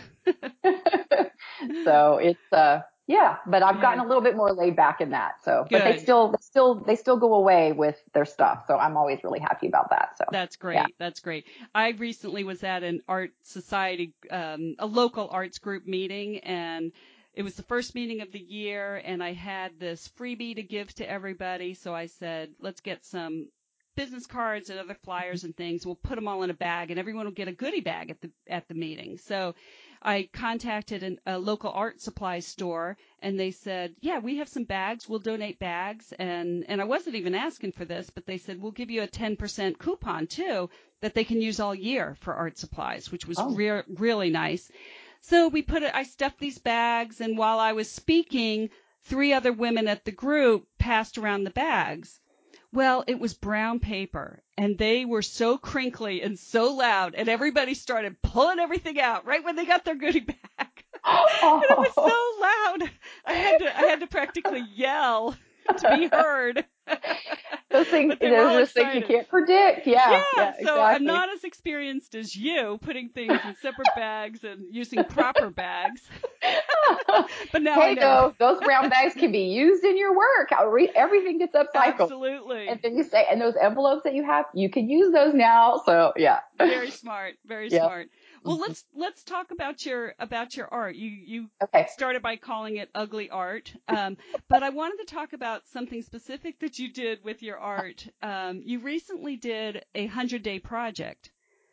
So it's, uh, yeah, but I've Yeah. gotten a little bit more laid back in that. So, but they Good. still, they still, they still go away with their stuff. So I'm always really happy about that. So That's yeah. great. That's great. I recently was at an art society, um, a local arts group meeting, and it was the first meeting of the year, and I had this freebie to give to everybody. So I said, let's get some business cards and other flyers and things. We'll put them all in a bag, and everyone will get a goodie bag at the at the meeting. So I contacted an, a local art supply store, and they said, yeah, we have some bags. We'll donate bags. And, and I wasn't even asking for this, but they said, we'll give you a ten percent coupon, too, that they can use all year for art supplies, which was Oh. re- really nice. So we put it, I stuffed these bags, and while I was speaking, three other women at the group passed around the bags. Well, it was brown paper, and they were so crinkly and so loud, and everybody started pulling everything out right when they got their goodie bag. Oh. And it was so loud. I had to I had to practically yell to be heard. Those things, But they were those all are things you excited. can't predict. Yeah. Yeah, Yeah, so I'm exactly. not as experienced as you putting things in separate bags and using proper bags. But now I Hey, know. though, those brown bags can be used in your work. How re- Everything gets upcycled. Absolutely. And then you say, and those envelopes that you have, you can use those now. So yeah. Very smart. Very Yeah. smart. Well, let's let's talk about your about your art. You you Okay. started by calling it ugly art, um, but I wanted to talk about something specific that you did with your art. Um, you recently did a hundred day project,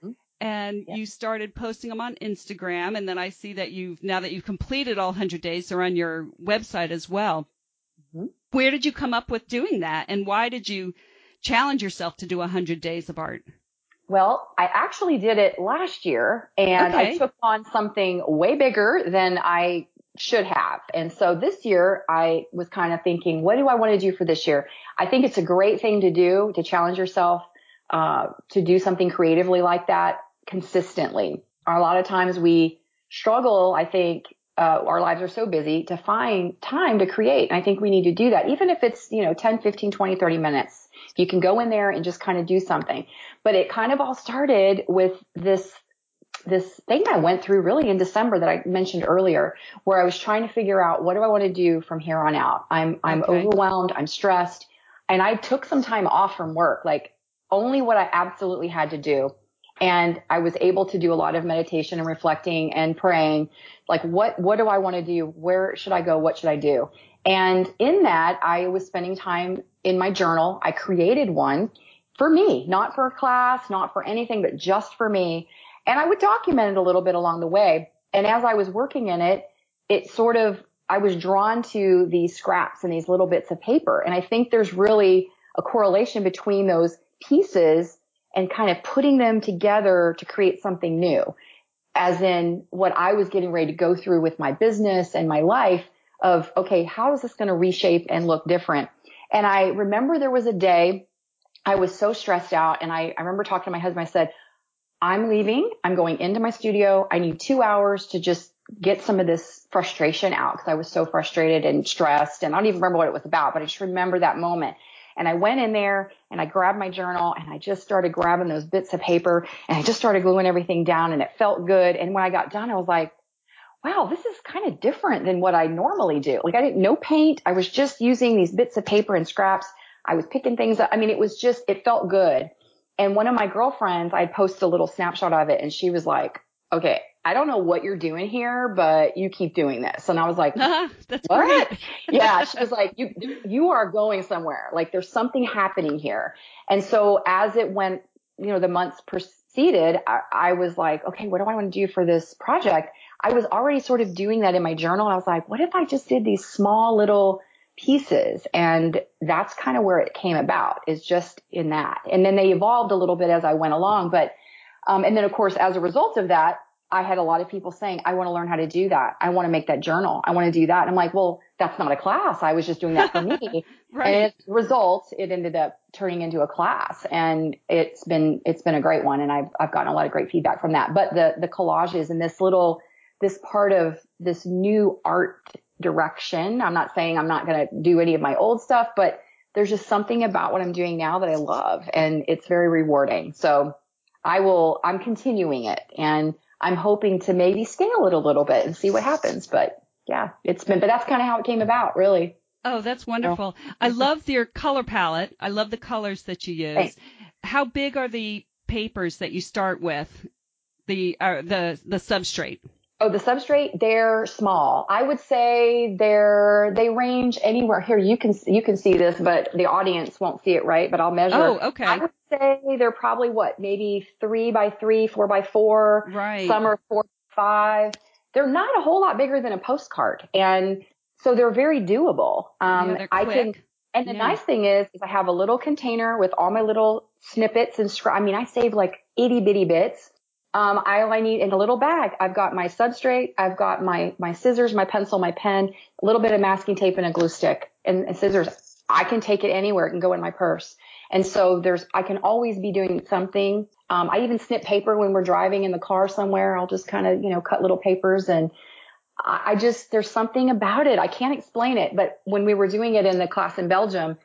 and Yeah. you started posting them on Instagram. And then I see that you've, now that you've completed all one hundred days, they're on your website as well. Mm-hmm. Where did you come up with doing that? And why did you challenge yourself to do one hundred days of art? Well, I actually did it last year, and Okay. I took on something way bigger than I should have. And so this year I was kind of thinking, what do I want to do for this year? I think it's a great thing to do, to challenge yourself, uh, to do something creatively like that consistently. A lot of times we struggle, I think, uh, our lives are so busy to find time to create. And I think we need to do that, even if it's, you know, ten, fifteen, twenty, thirty minutes. You can go in there and just kind of do something. But it kind of all started with this this thing I went through really in December that I mentioned earlier, where I was trying to figure out, what do I want to do from here on out? I'm, I'm Okay. overwhelmed. I'm stressed. And I took some time off from work, like only what I absolutely had to do. And I was able to do a lot of meditation and reflecting and praying, like, what, what do I want to do? Where should I go? What should I do? And in that, I was spending time in my journal. I created one for me, not for a class, not for anything, but just for me. And I would document it a little bit along the way. And as I was working in it, it sort of, I was drawn to these scraps and these little bits of paper. And I think there's really a correlation between those pieces and kind of putting them together to create something new. As in what I was getting ready to go through with my business and my life of, okay, how is this going to reshape and look different? And I remember there was a day I was so stressed out. And I, I remember talking to my husband. I said, I'm leaving. I'm going into my studio. I need two hours to just get some of this frustration out, because I was so frustrated and stressed. And I don't even remember what it was about, but I just remember that moment. And I went in there and I grabbed my journal and I just started grabbing those bits of paper and I just started gluing everything down, and it felt good. And when I got done, I was like, wow, this is kind of different than what I normally do. Like, I didn't no paint. I was just using these bits of paper and scraps. I was picking things up. I mean, it was just, it felt good. And one of my girlfriends, I posted a little snapshot of it, and she was like, okay, I don't know what you're doing here, but you keep doing this. And I was like, That's what? great. Yeah. She was like, you, you are going somewhere. Like, there's something happening here. And so as it went, you know, the months proceeded, I, I was like, okay, what do I want to do for this project? I was already sort of doing that in my journal. I was like, what if I just did these small little pieces? And that's kind of where it came about, is just in that. And then they evolved a little bit as I went along. But, um, and then of course, as a result of that, I had a lot of people saying, I want to learn how to do that. I want to make that journal. I want to do that. And I'm like, well, that's not a class. I was just doing that for me. Right. And as a result, it ended up turning into a class, and it's been, it's been a great one. And I've, I've gotten a lot of great feedback from that. But the, the collages and this little, this part of this new art direction. I'm not saying I'm not going to do any of my old stuff, but there's just something about what I'm doing now that I love, and it's very rewarding. So I will, I'm continuing it, and I'm hoping to maybe scale it a little bit and see what happens. But yeah, it's been, but that's kind of how it came about, really. Oh, that's wonderful. So, I love your color palette. I love the colors that you use. Thanks. How big are the papers that you start with? The, uh, the, the substrate. Oh, the substrate, they're small. I would say they're, they range anywhere. Here, you can, you can see this, but the audience won't see it, right? But I'll measure. Oh, okay. I would say they're probably what, maybe three by three, four by four. Right. Some are four by five. They're not a whole lot bigger than a postcard. And so they're very doable. Um, yeah, they're I quick. can, and the yeah. nice thing is, is I have a little container with all my little snippets and scr- I mean, I save like itty bitty bits. Um, I, all I need in a little bag, I've got my substrate, I've got my, my scissors, my pencil, my pen, a little bit of masking tape and a glue stick and, and scissors. I can take it anywhere. It can go in my purse. And so there's, I can always be doing something. Um, I even snip paper when we're driving in the car somewhere. I'll just kind of, you know, cut little papers, and I, I just, there's something about it. I can't explain it. But when we were doing it in the class in Belgium,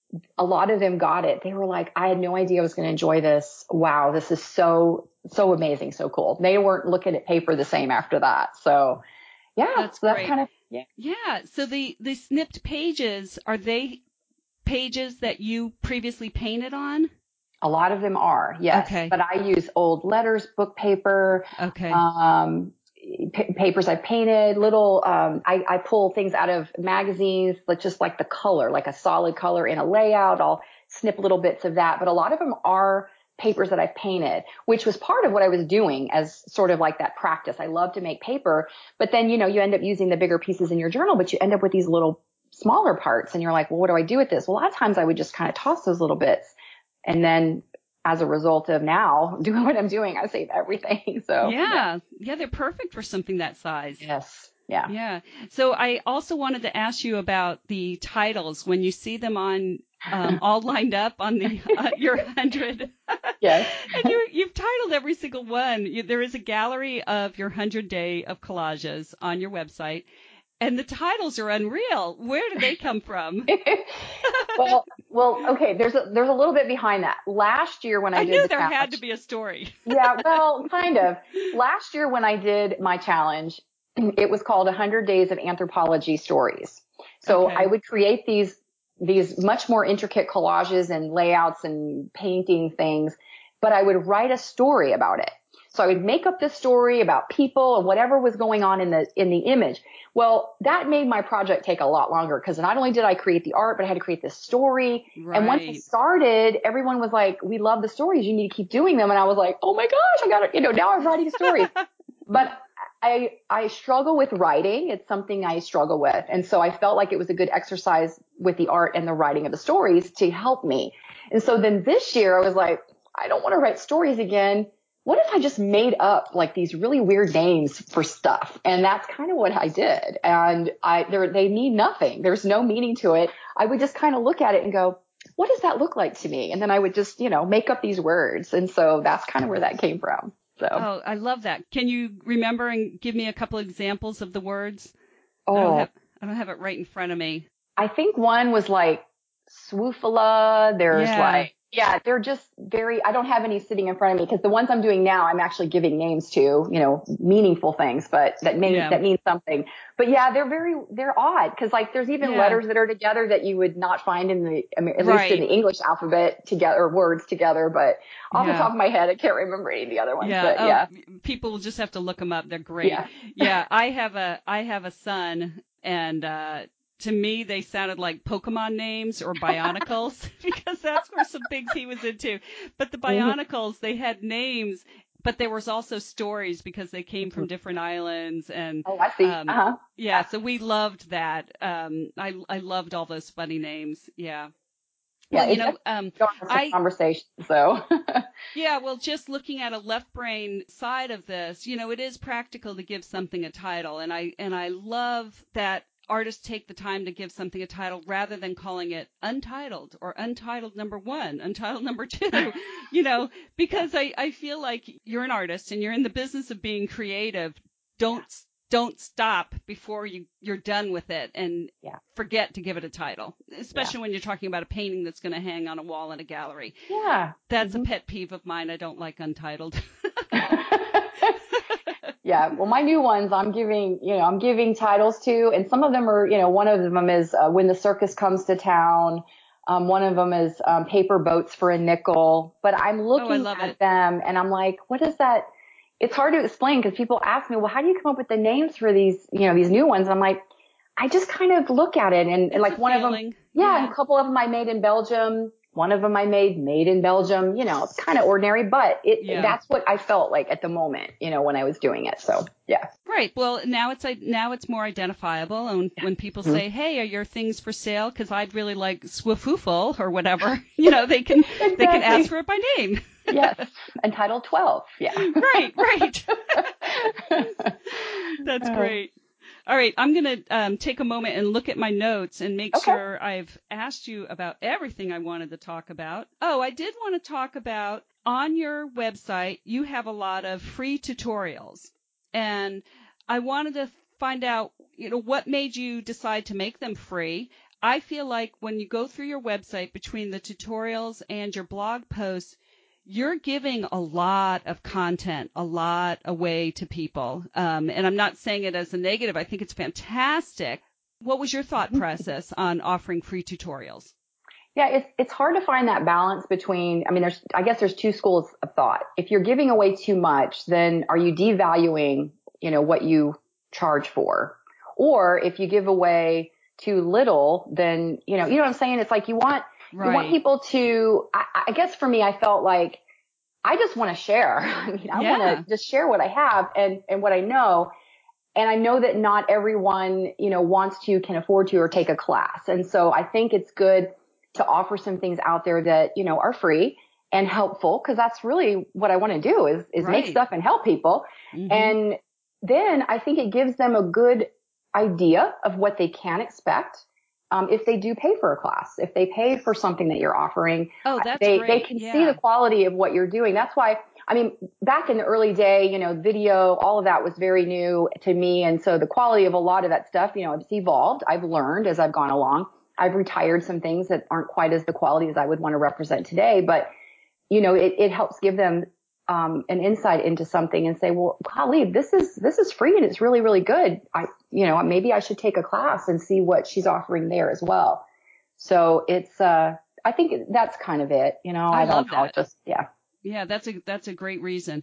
a lot of them got it. They were like, I had no idea I was going to enjoy this. Wow, this is so, so amazing, so cool. They weren't looking at paper the same after that. So yeah, that's so that's great. kind of, yeah. Yeah. So the, the snipped pages, are they pages that you previously painted on? A lot of them are, yes. Okay. But I use old letters, book paper, okay. um, p- papers I painted, little, um, I, I pull things out of magazines, like just like the color, like a solid color in a layout. I'll snip little bits of that. But a lot of them are papers that I've painted, which was part of what I was doing as sort of like that practice. I love to make paper, but then, you know, you end up using the bigger pieces in your journal, but you end up with these little smaller parts and you're like, well, what do I do with this? Well, a lot of times I would just kind of toss those little bits. And then as a result of now doing what I'm doing, I save everything. So yeah, yeah, yeah they're perfect for something that size. Yes. Yeah. Yeah. So I also wanted to ask you about the titles when you see them on um, all lined up on the uh, your hundred. Yes. And you you've titled every single one. You, there is a gallery of your hundred day of collages on your website, and the titles are unreal. Where did they come from? well, well, okay. There's a there's a little bit behind that. Last year when I, I did knew the there challenge, had to be a story. yeah. Well, kind of. Last year when I did my challenge, it was called one hundred Days of Anthropology Stories. So Okay. I would create these, these much more intricate collages and layouts and painting things, but I would write a story about it. So I would make up this story about people and whatever was going on in the, in the image. Well, that made my project take a lot longer because not only did I create the art, but I had to create this story. Right. And once it started, everyone was like, we love the stories. You need to keep doing them. And I was like, oh my gosh, I got to, you know, now I'm writing stories. But I, I struggle with writing. It's something I struggle with. And so I felt like it was a good exercise with the art and the writing of the stories to help me. And so then this year I was like, I don't want to write stories again. What if I just made up like these really weird names for stuff? And that's kind of what I did. And I, they need nothing. There's no meaning to it. I would just kind of look at it and go, what does that look like to me? And then I would just, you know, make up these words. And so that's kind of where that came from. So. Oh, I love that. Can you remember and give me a couple examples of the words? Oh, I don't have, I don't have it right in front of me. I think one was like swoofala. There's Yeah. like, yeah, they're just very, I don't have any sitting in front of me because the ones I'm doing now, I'm actually giving names to, you know, meaningful things, but that mean, Yeah. that means something. But yeah, they're very, they're odd because like there's even Yeah. letters that are together that you would not find in the, I mean, at Right. least in the English alphabet together, or words together. But off Yeah. the top of my head, I can't remember any of the other ones. Yeah. But Oh, yeah. people will just have to look them up. They're great. Yeah. Yeah. I have a, I have a son, and, uh, to me, they sounded like Pokemon names or Bionicles because that's where some things he was into. But the Bionicles, they had names, but there was also stories because they came from different islands. And oh, I see. Um, Uh-huh. yeah, so we loved that. Um, I I loved all those funny names. Yeah. Yeah, Well, you know, um, I conversation. So yeah, well, just looking at a left brain side of this, you know, it is practical to give something a title, and I and I love that artists take the time to give something a title rather than calling it untitled or untitled number one, untitled number two, you know, because I, I feel like you're an artist and you're in the business of being creative. Don't don't stop before you, you're done with it and yeah. forget to give it a title, especially yeah. when you're talking about a painting that's going to hang on a wall in a gallery. Yeah. That's mm-hmm. a pet peeve of mine. I don't like untitled. Yeah. Well, my new ones, I'm giving, you know, I'm giving titles to, and some of them are, you know, one of them is uh, When the Circus Comes to Town. Um, one of them is um, Paper Boats for a Nickel. But I'm looking oh, at it. them and I'm like, what is that? It's hard to explain because people ask me, well, how do you come up with the names for these, you know, these new ones? And I'm like, I just kind of look at it and, and like one feeling. of them, yeah, yeah, and a couple of them I made in Belgium. One of them I made made in Belgium. You know, it's kind of ordinary, but it, yeah. that's what I felt like at the moment, you know, when I was doing it. So, yeah. Right. Well, now it's now it's more identifiable. And when people mm-hmm. say, hey, are your things for sale? Because I'd really like Swifoofle or whatever, you know, they can exactly. they can ask for it by name. Yes. Entitled twelve. Yeah. Right, right. That's great. All right, I'm going to um, take a moment and look at my notes and make okay. sure I've asked you about everything I wanted to talk about. Oh, I did want to talk about on your website, you have a lot of free tutorials. And I wanted to find out, you know, what made you decide to make them free. I feel like when you go through your website between the tutorials and your blog posts, you're giving a lot of content, a lot away to people. Um, and I'm not saying it as a negative. I think it's fantastic. What was your thought process on offering free tutorials? Yeah, it's it's hard to find that balance between, I mean, there's, I guess there's two schools of thought. If you're giving away too much, then are you devaluing, you know, what you charge for? Or if you give away too little, then, you know, you know what I'm saying? It's like you want, right. you want people to, I, I guess for me, I felt like I just want to share. I mean, I Yeah. want to just share what I have and, and what I know. And I know that not everyone, you know, wants to, can afford to, or take a class. And so I think it's good to offer some things out there that, you know, are free and helpful, because that's really what I want to do is, is Right. make stuff and help people. Mm-hmm. And then I think it gives them a good idea of what they can expect. Um, if they do pay for a class, if they pay for something that you're offering, Oh, that's they, great. they can Yeah. see the quality of what you're doing. That's why, I mean, back in the early day, you know, video, all of that was very new to me. And so the quality of a lot of that stuff, you know, it's evolved. I've learned as I've gone along. I've retired some things that aren't quite as the quality as I would want to represent today. But, you know, it, it helps give them um, an insight into something and say, well, golly, this is, this is free and it's really, really good. I, you know, maybe I should take a class and see what she's offering there as well. So it's, uh, I think that's kind of it. You know, I I don't love know. that. Just, yeah. Yeah, that's a that's a great reason.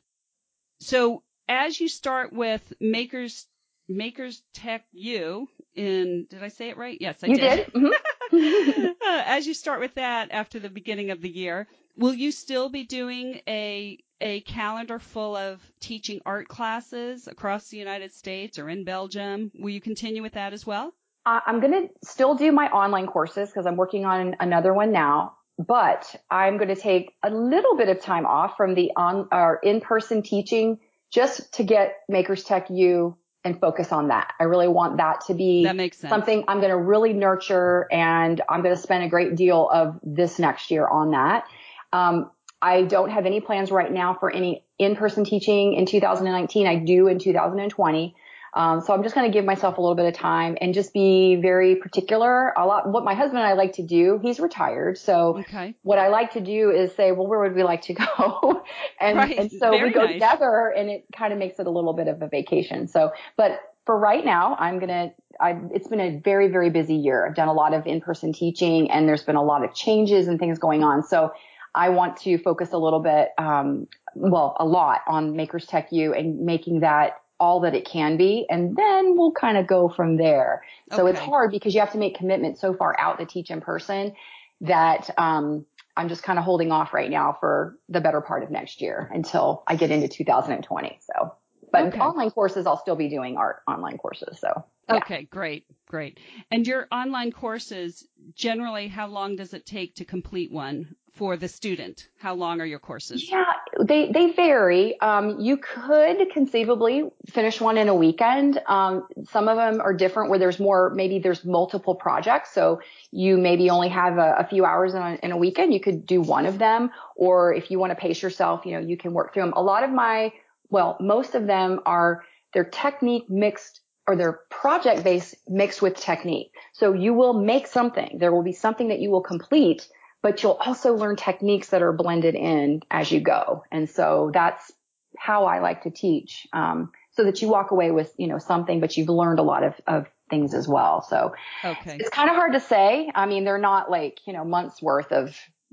So as you start with Makers Makers Tech U in, did I say it right? Yes, I You did. did. Mm-hmm. Uh, as you start with that after the beginning of the year, will you still be doing a a calendar full of teaching art classes across the United States or in Belgium? Will you continue with that as well? Uh, I'm going to still do my online courses because I'm working on another one now, but I'm going to take a little bit of time off from the on or in-person teaching just to get Makers Tech U and focus on that. I really want that to be That makes sense. something I'm going to really nurture, and I'm going to spend a great deal of this next year on that. Um, I don't have any plans right now for any in-person teaching in two thousand nineteen. I do in two thousand twenty. Um, so I'm just going to give myself a little bit of time and just be very particular. A lot, what my husband and I like to do, he's retired. So Okay. what I like to do is say, well, where would we like to go? and, Right. and so Very we go nice. together, and it kind of makes it a little bit of a vacation. So, but for right now, I'm going to, I, it's been a very, very busy year. I've done a lot of in-person teaching, and there's been a lot of changes and things going on. So I want to focus a little bit, um, well, a lot on Makers Tech U and making that all that it can be. And then we'll kind of go from there. So Okay. it's hard because you have to make commitments so far out to teach in person that, um, I'm just kind of holding off right now for the better part of next year until I get into two thousand twenty. So, but Okay. online courses, I'll still be doing art online courses. So. Yeah. Okay, great, great. And your online courses, generally, how long does it take to complete one for the student? How long are your courses? Yeah, they, they vary. Um, you could conceivably finish one in a weekend. Um, some of them are different where there's more, maybe there's multiple projects. So you maybe only have a, a few hours in a, in a weekend. You could do one of them. Or if you want to pace yourself, you know, you can work through them. A lot of my, well, most of them are, they're technique mixed, or they're project based mixed with technique. So you will make something. There will be something that you will complete, but you'll also learn techniques that are blended in as you go. And so that's how I like to teach, um, so that you walk away with, you know, something, but you've learned a lot of, of things as well. So okay. It's kind of hard to say. I mean, they're not like, you know, months worth of,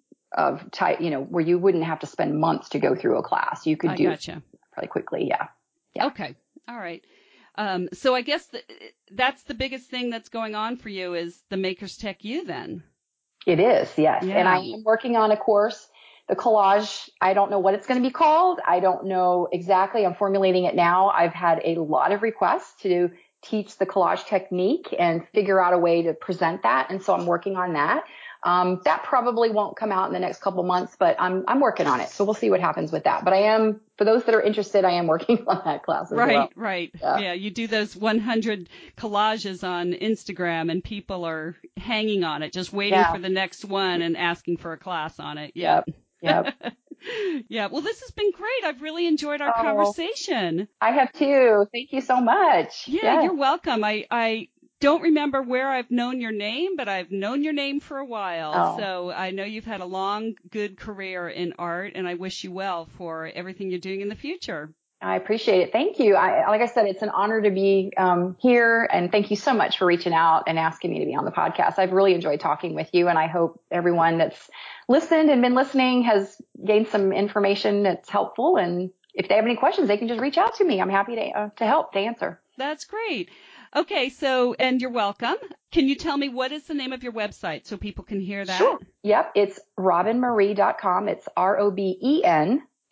of type, you know, where you wouldn't have to spend months to go through a class. You could I do gotcha. pretty quickly. Yeah. Yeah. Okay. All right. Um, so I guess the, that's the biggest thing that's going on for you is the Makers Tech U then. It is, yes. Yeah. And I am working on a course, the collage. I don't know what it's going to be called. I don't know exactly. I'm formulating it now. I've had a lot of requests to teach the collage technique and figure out a way to present that. And so I'm working on that. Um, that probably won't come out in the next couple months, but I'm, I'm working on it. So we'll see what happens with that. But I am, for those that are interested, I am working on that class as right, well. Right, Yeah. yeah. You do those one hundred collages on Instagram and people are hanging on it, just waiting Yeah. for the next one and asking for a class on it. Yeah. Yep. Yep. Yeah. Well, this has been great. I've really enjoyed our Oh, conversation. I have too. Thank you so much. Yeah, Yes. you're welcome. I, I don't remember where I've known your name, but I've known your name for a while. Oh. So I know you've had a long, good career in art, and I wish you well for everything you're doing in the future. I appreciate it. Thank you. I, like I said, it's an honor to be um, here, and thank you so much for reaching out and asking me to be on the podcast. I've really enjoyed talking with you, and I hope everyone that's listened and been listening has gained some information that's helpful. And if they have any questions, they can just reach out to me. I'm happy to uh, to help, to answer. That's great. Okay, so, and you're welcome. Can you tell me what is the name of your website so people can hear that? Sure. Yep. It's robin marie dot com. It's R O B E N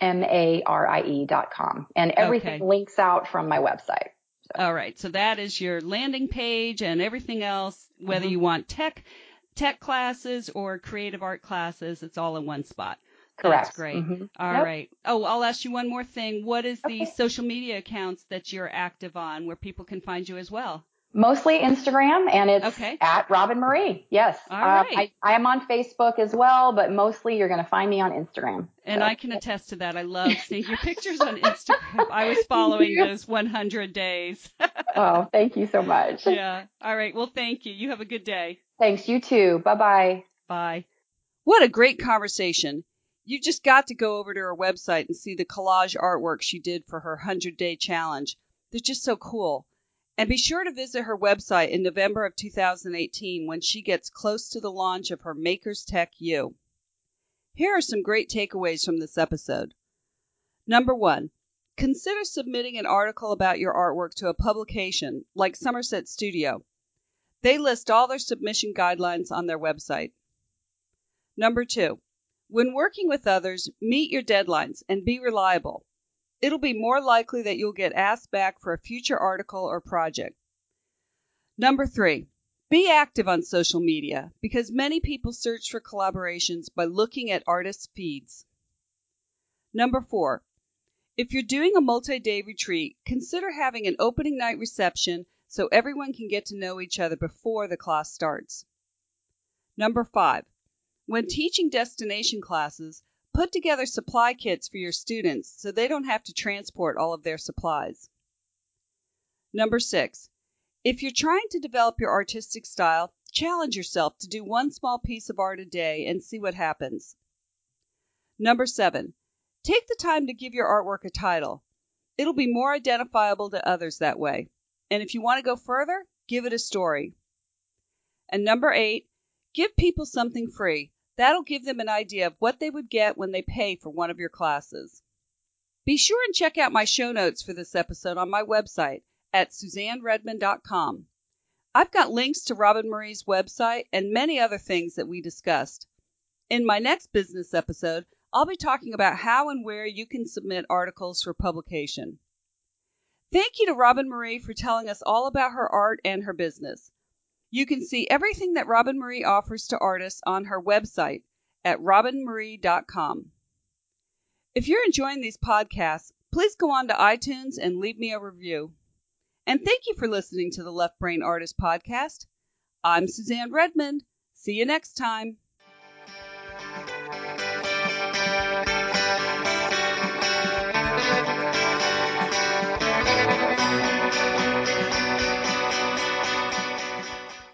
M A R I E dot com. And everything Okay. links out from my website. So. All right. So that is your landing page, and everything else, whether Mm-hmm. you want tech, tech classes or creative art classes, it's all in one spot. Correct. That's great. Mm-hmm. All Yep. right. Oh, I'll ask you one more thing. What is the Okay. social media accounts that you're active on where people can find you as well? Mostly Instagram, and it's Okay. at Robin Marie. Yes. All uh, right. I, I am on Facebook as well, but mostly you're going to find me on Instagram. And so. I can attest to that. I love seeing your pictures on Instagram. I was following those one hundred days. Oh, thank you so much. Yeah. All right. Well, thank you. You have a good day. Thanks. You too. Bye-bye. Bye. What a great conversation. You just got to go over to her website and see the collage artwork she did for her hundred-day challenge. They're just so cool. And be sure to visit her website in November of two thousand eighteen when she gets close to the launch of her Makers Tech U. Here are some great takeaways from this episode. Number one, consider submitting an article about your artwork to a publication like Somerset Studio. They list all their submission guidelines on their website. Number two, when working with others, meet your deadlines and be reliable. It'll be more likely that you'll get asked back for a future article or project. Number three, be active on social media because many people search for collaborations by looking at artists' feeds. Number four, if you're doing a multi-day retreat, consider having an opening night reception so everyone can get to know each other before the class starts. Number five, when teaching destination classes, put together supply kits for your students so they don't have to transport all of their supplies. Number six, if you're trying to develop your artistic style, challenge yourself to do one small piece of art a day and see what happens. Number seven, take the time to give your artwork a title. It'll be more identifiable to others that way. And if you want to go further, give it a story. And number eight, give people something free. That'll give them an idea of what they would get when they pay for one of your classes. Be sure and check out my show notes for this episode on my website at suzanne redmond dot com. I've got links to Robin Marie's website and many other things that we discussed. In my next business episode, I'll be talking about how and where you can submit articles for publication. Thank you to Robin Marie for telling us all about her art and her business. You can see everything that Robin Marie offers to artists on her website at robin marie dot com. If you're enjoying these podcasts, please go on to iTunes and leave me a review. And thank you for listening to the Left Brain Artist Podcast. I'm Suzanne Redmond. See you next time.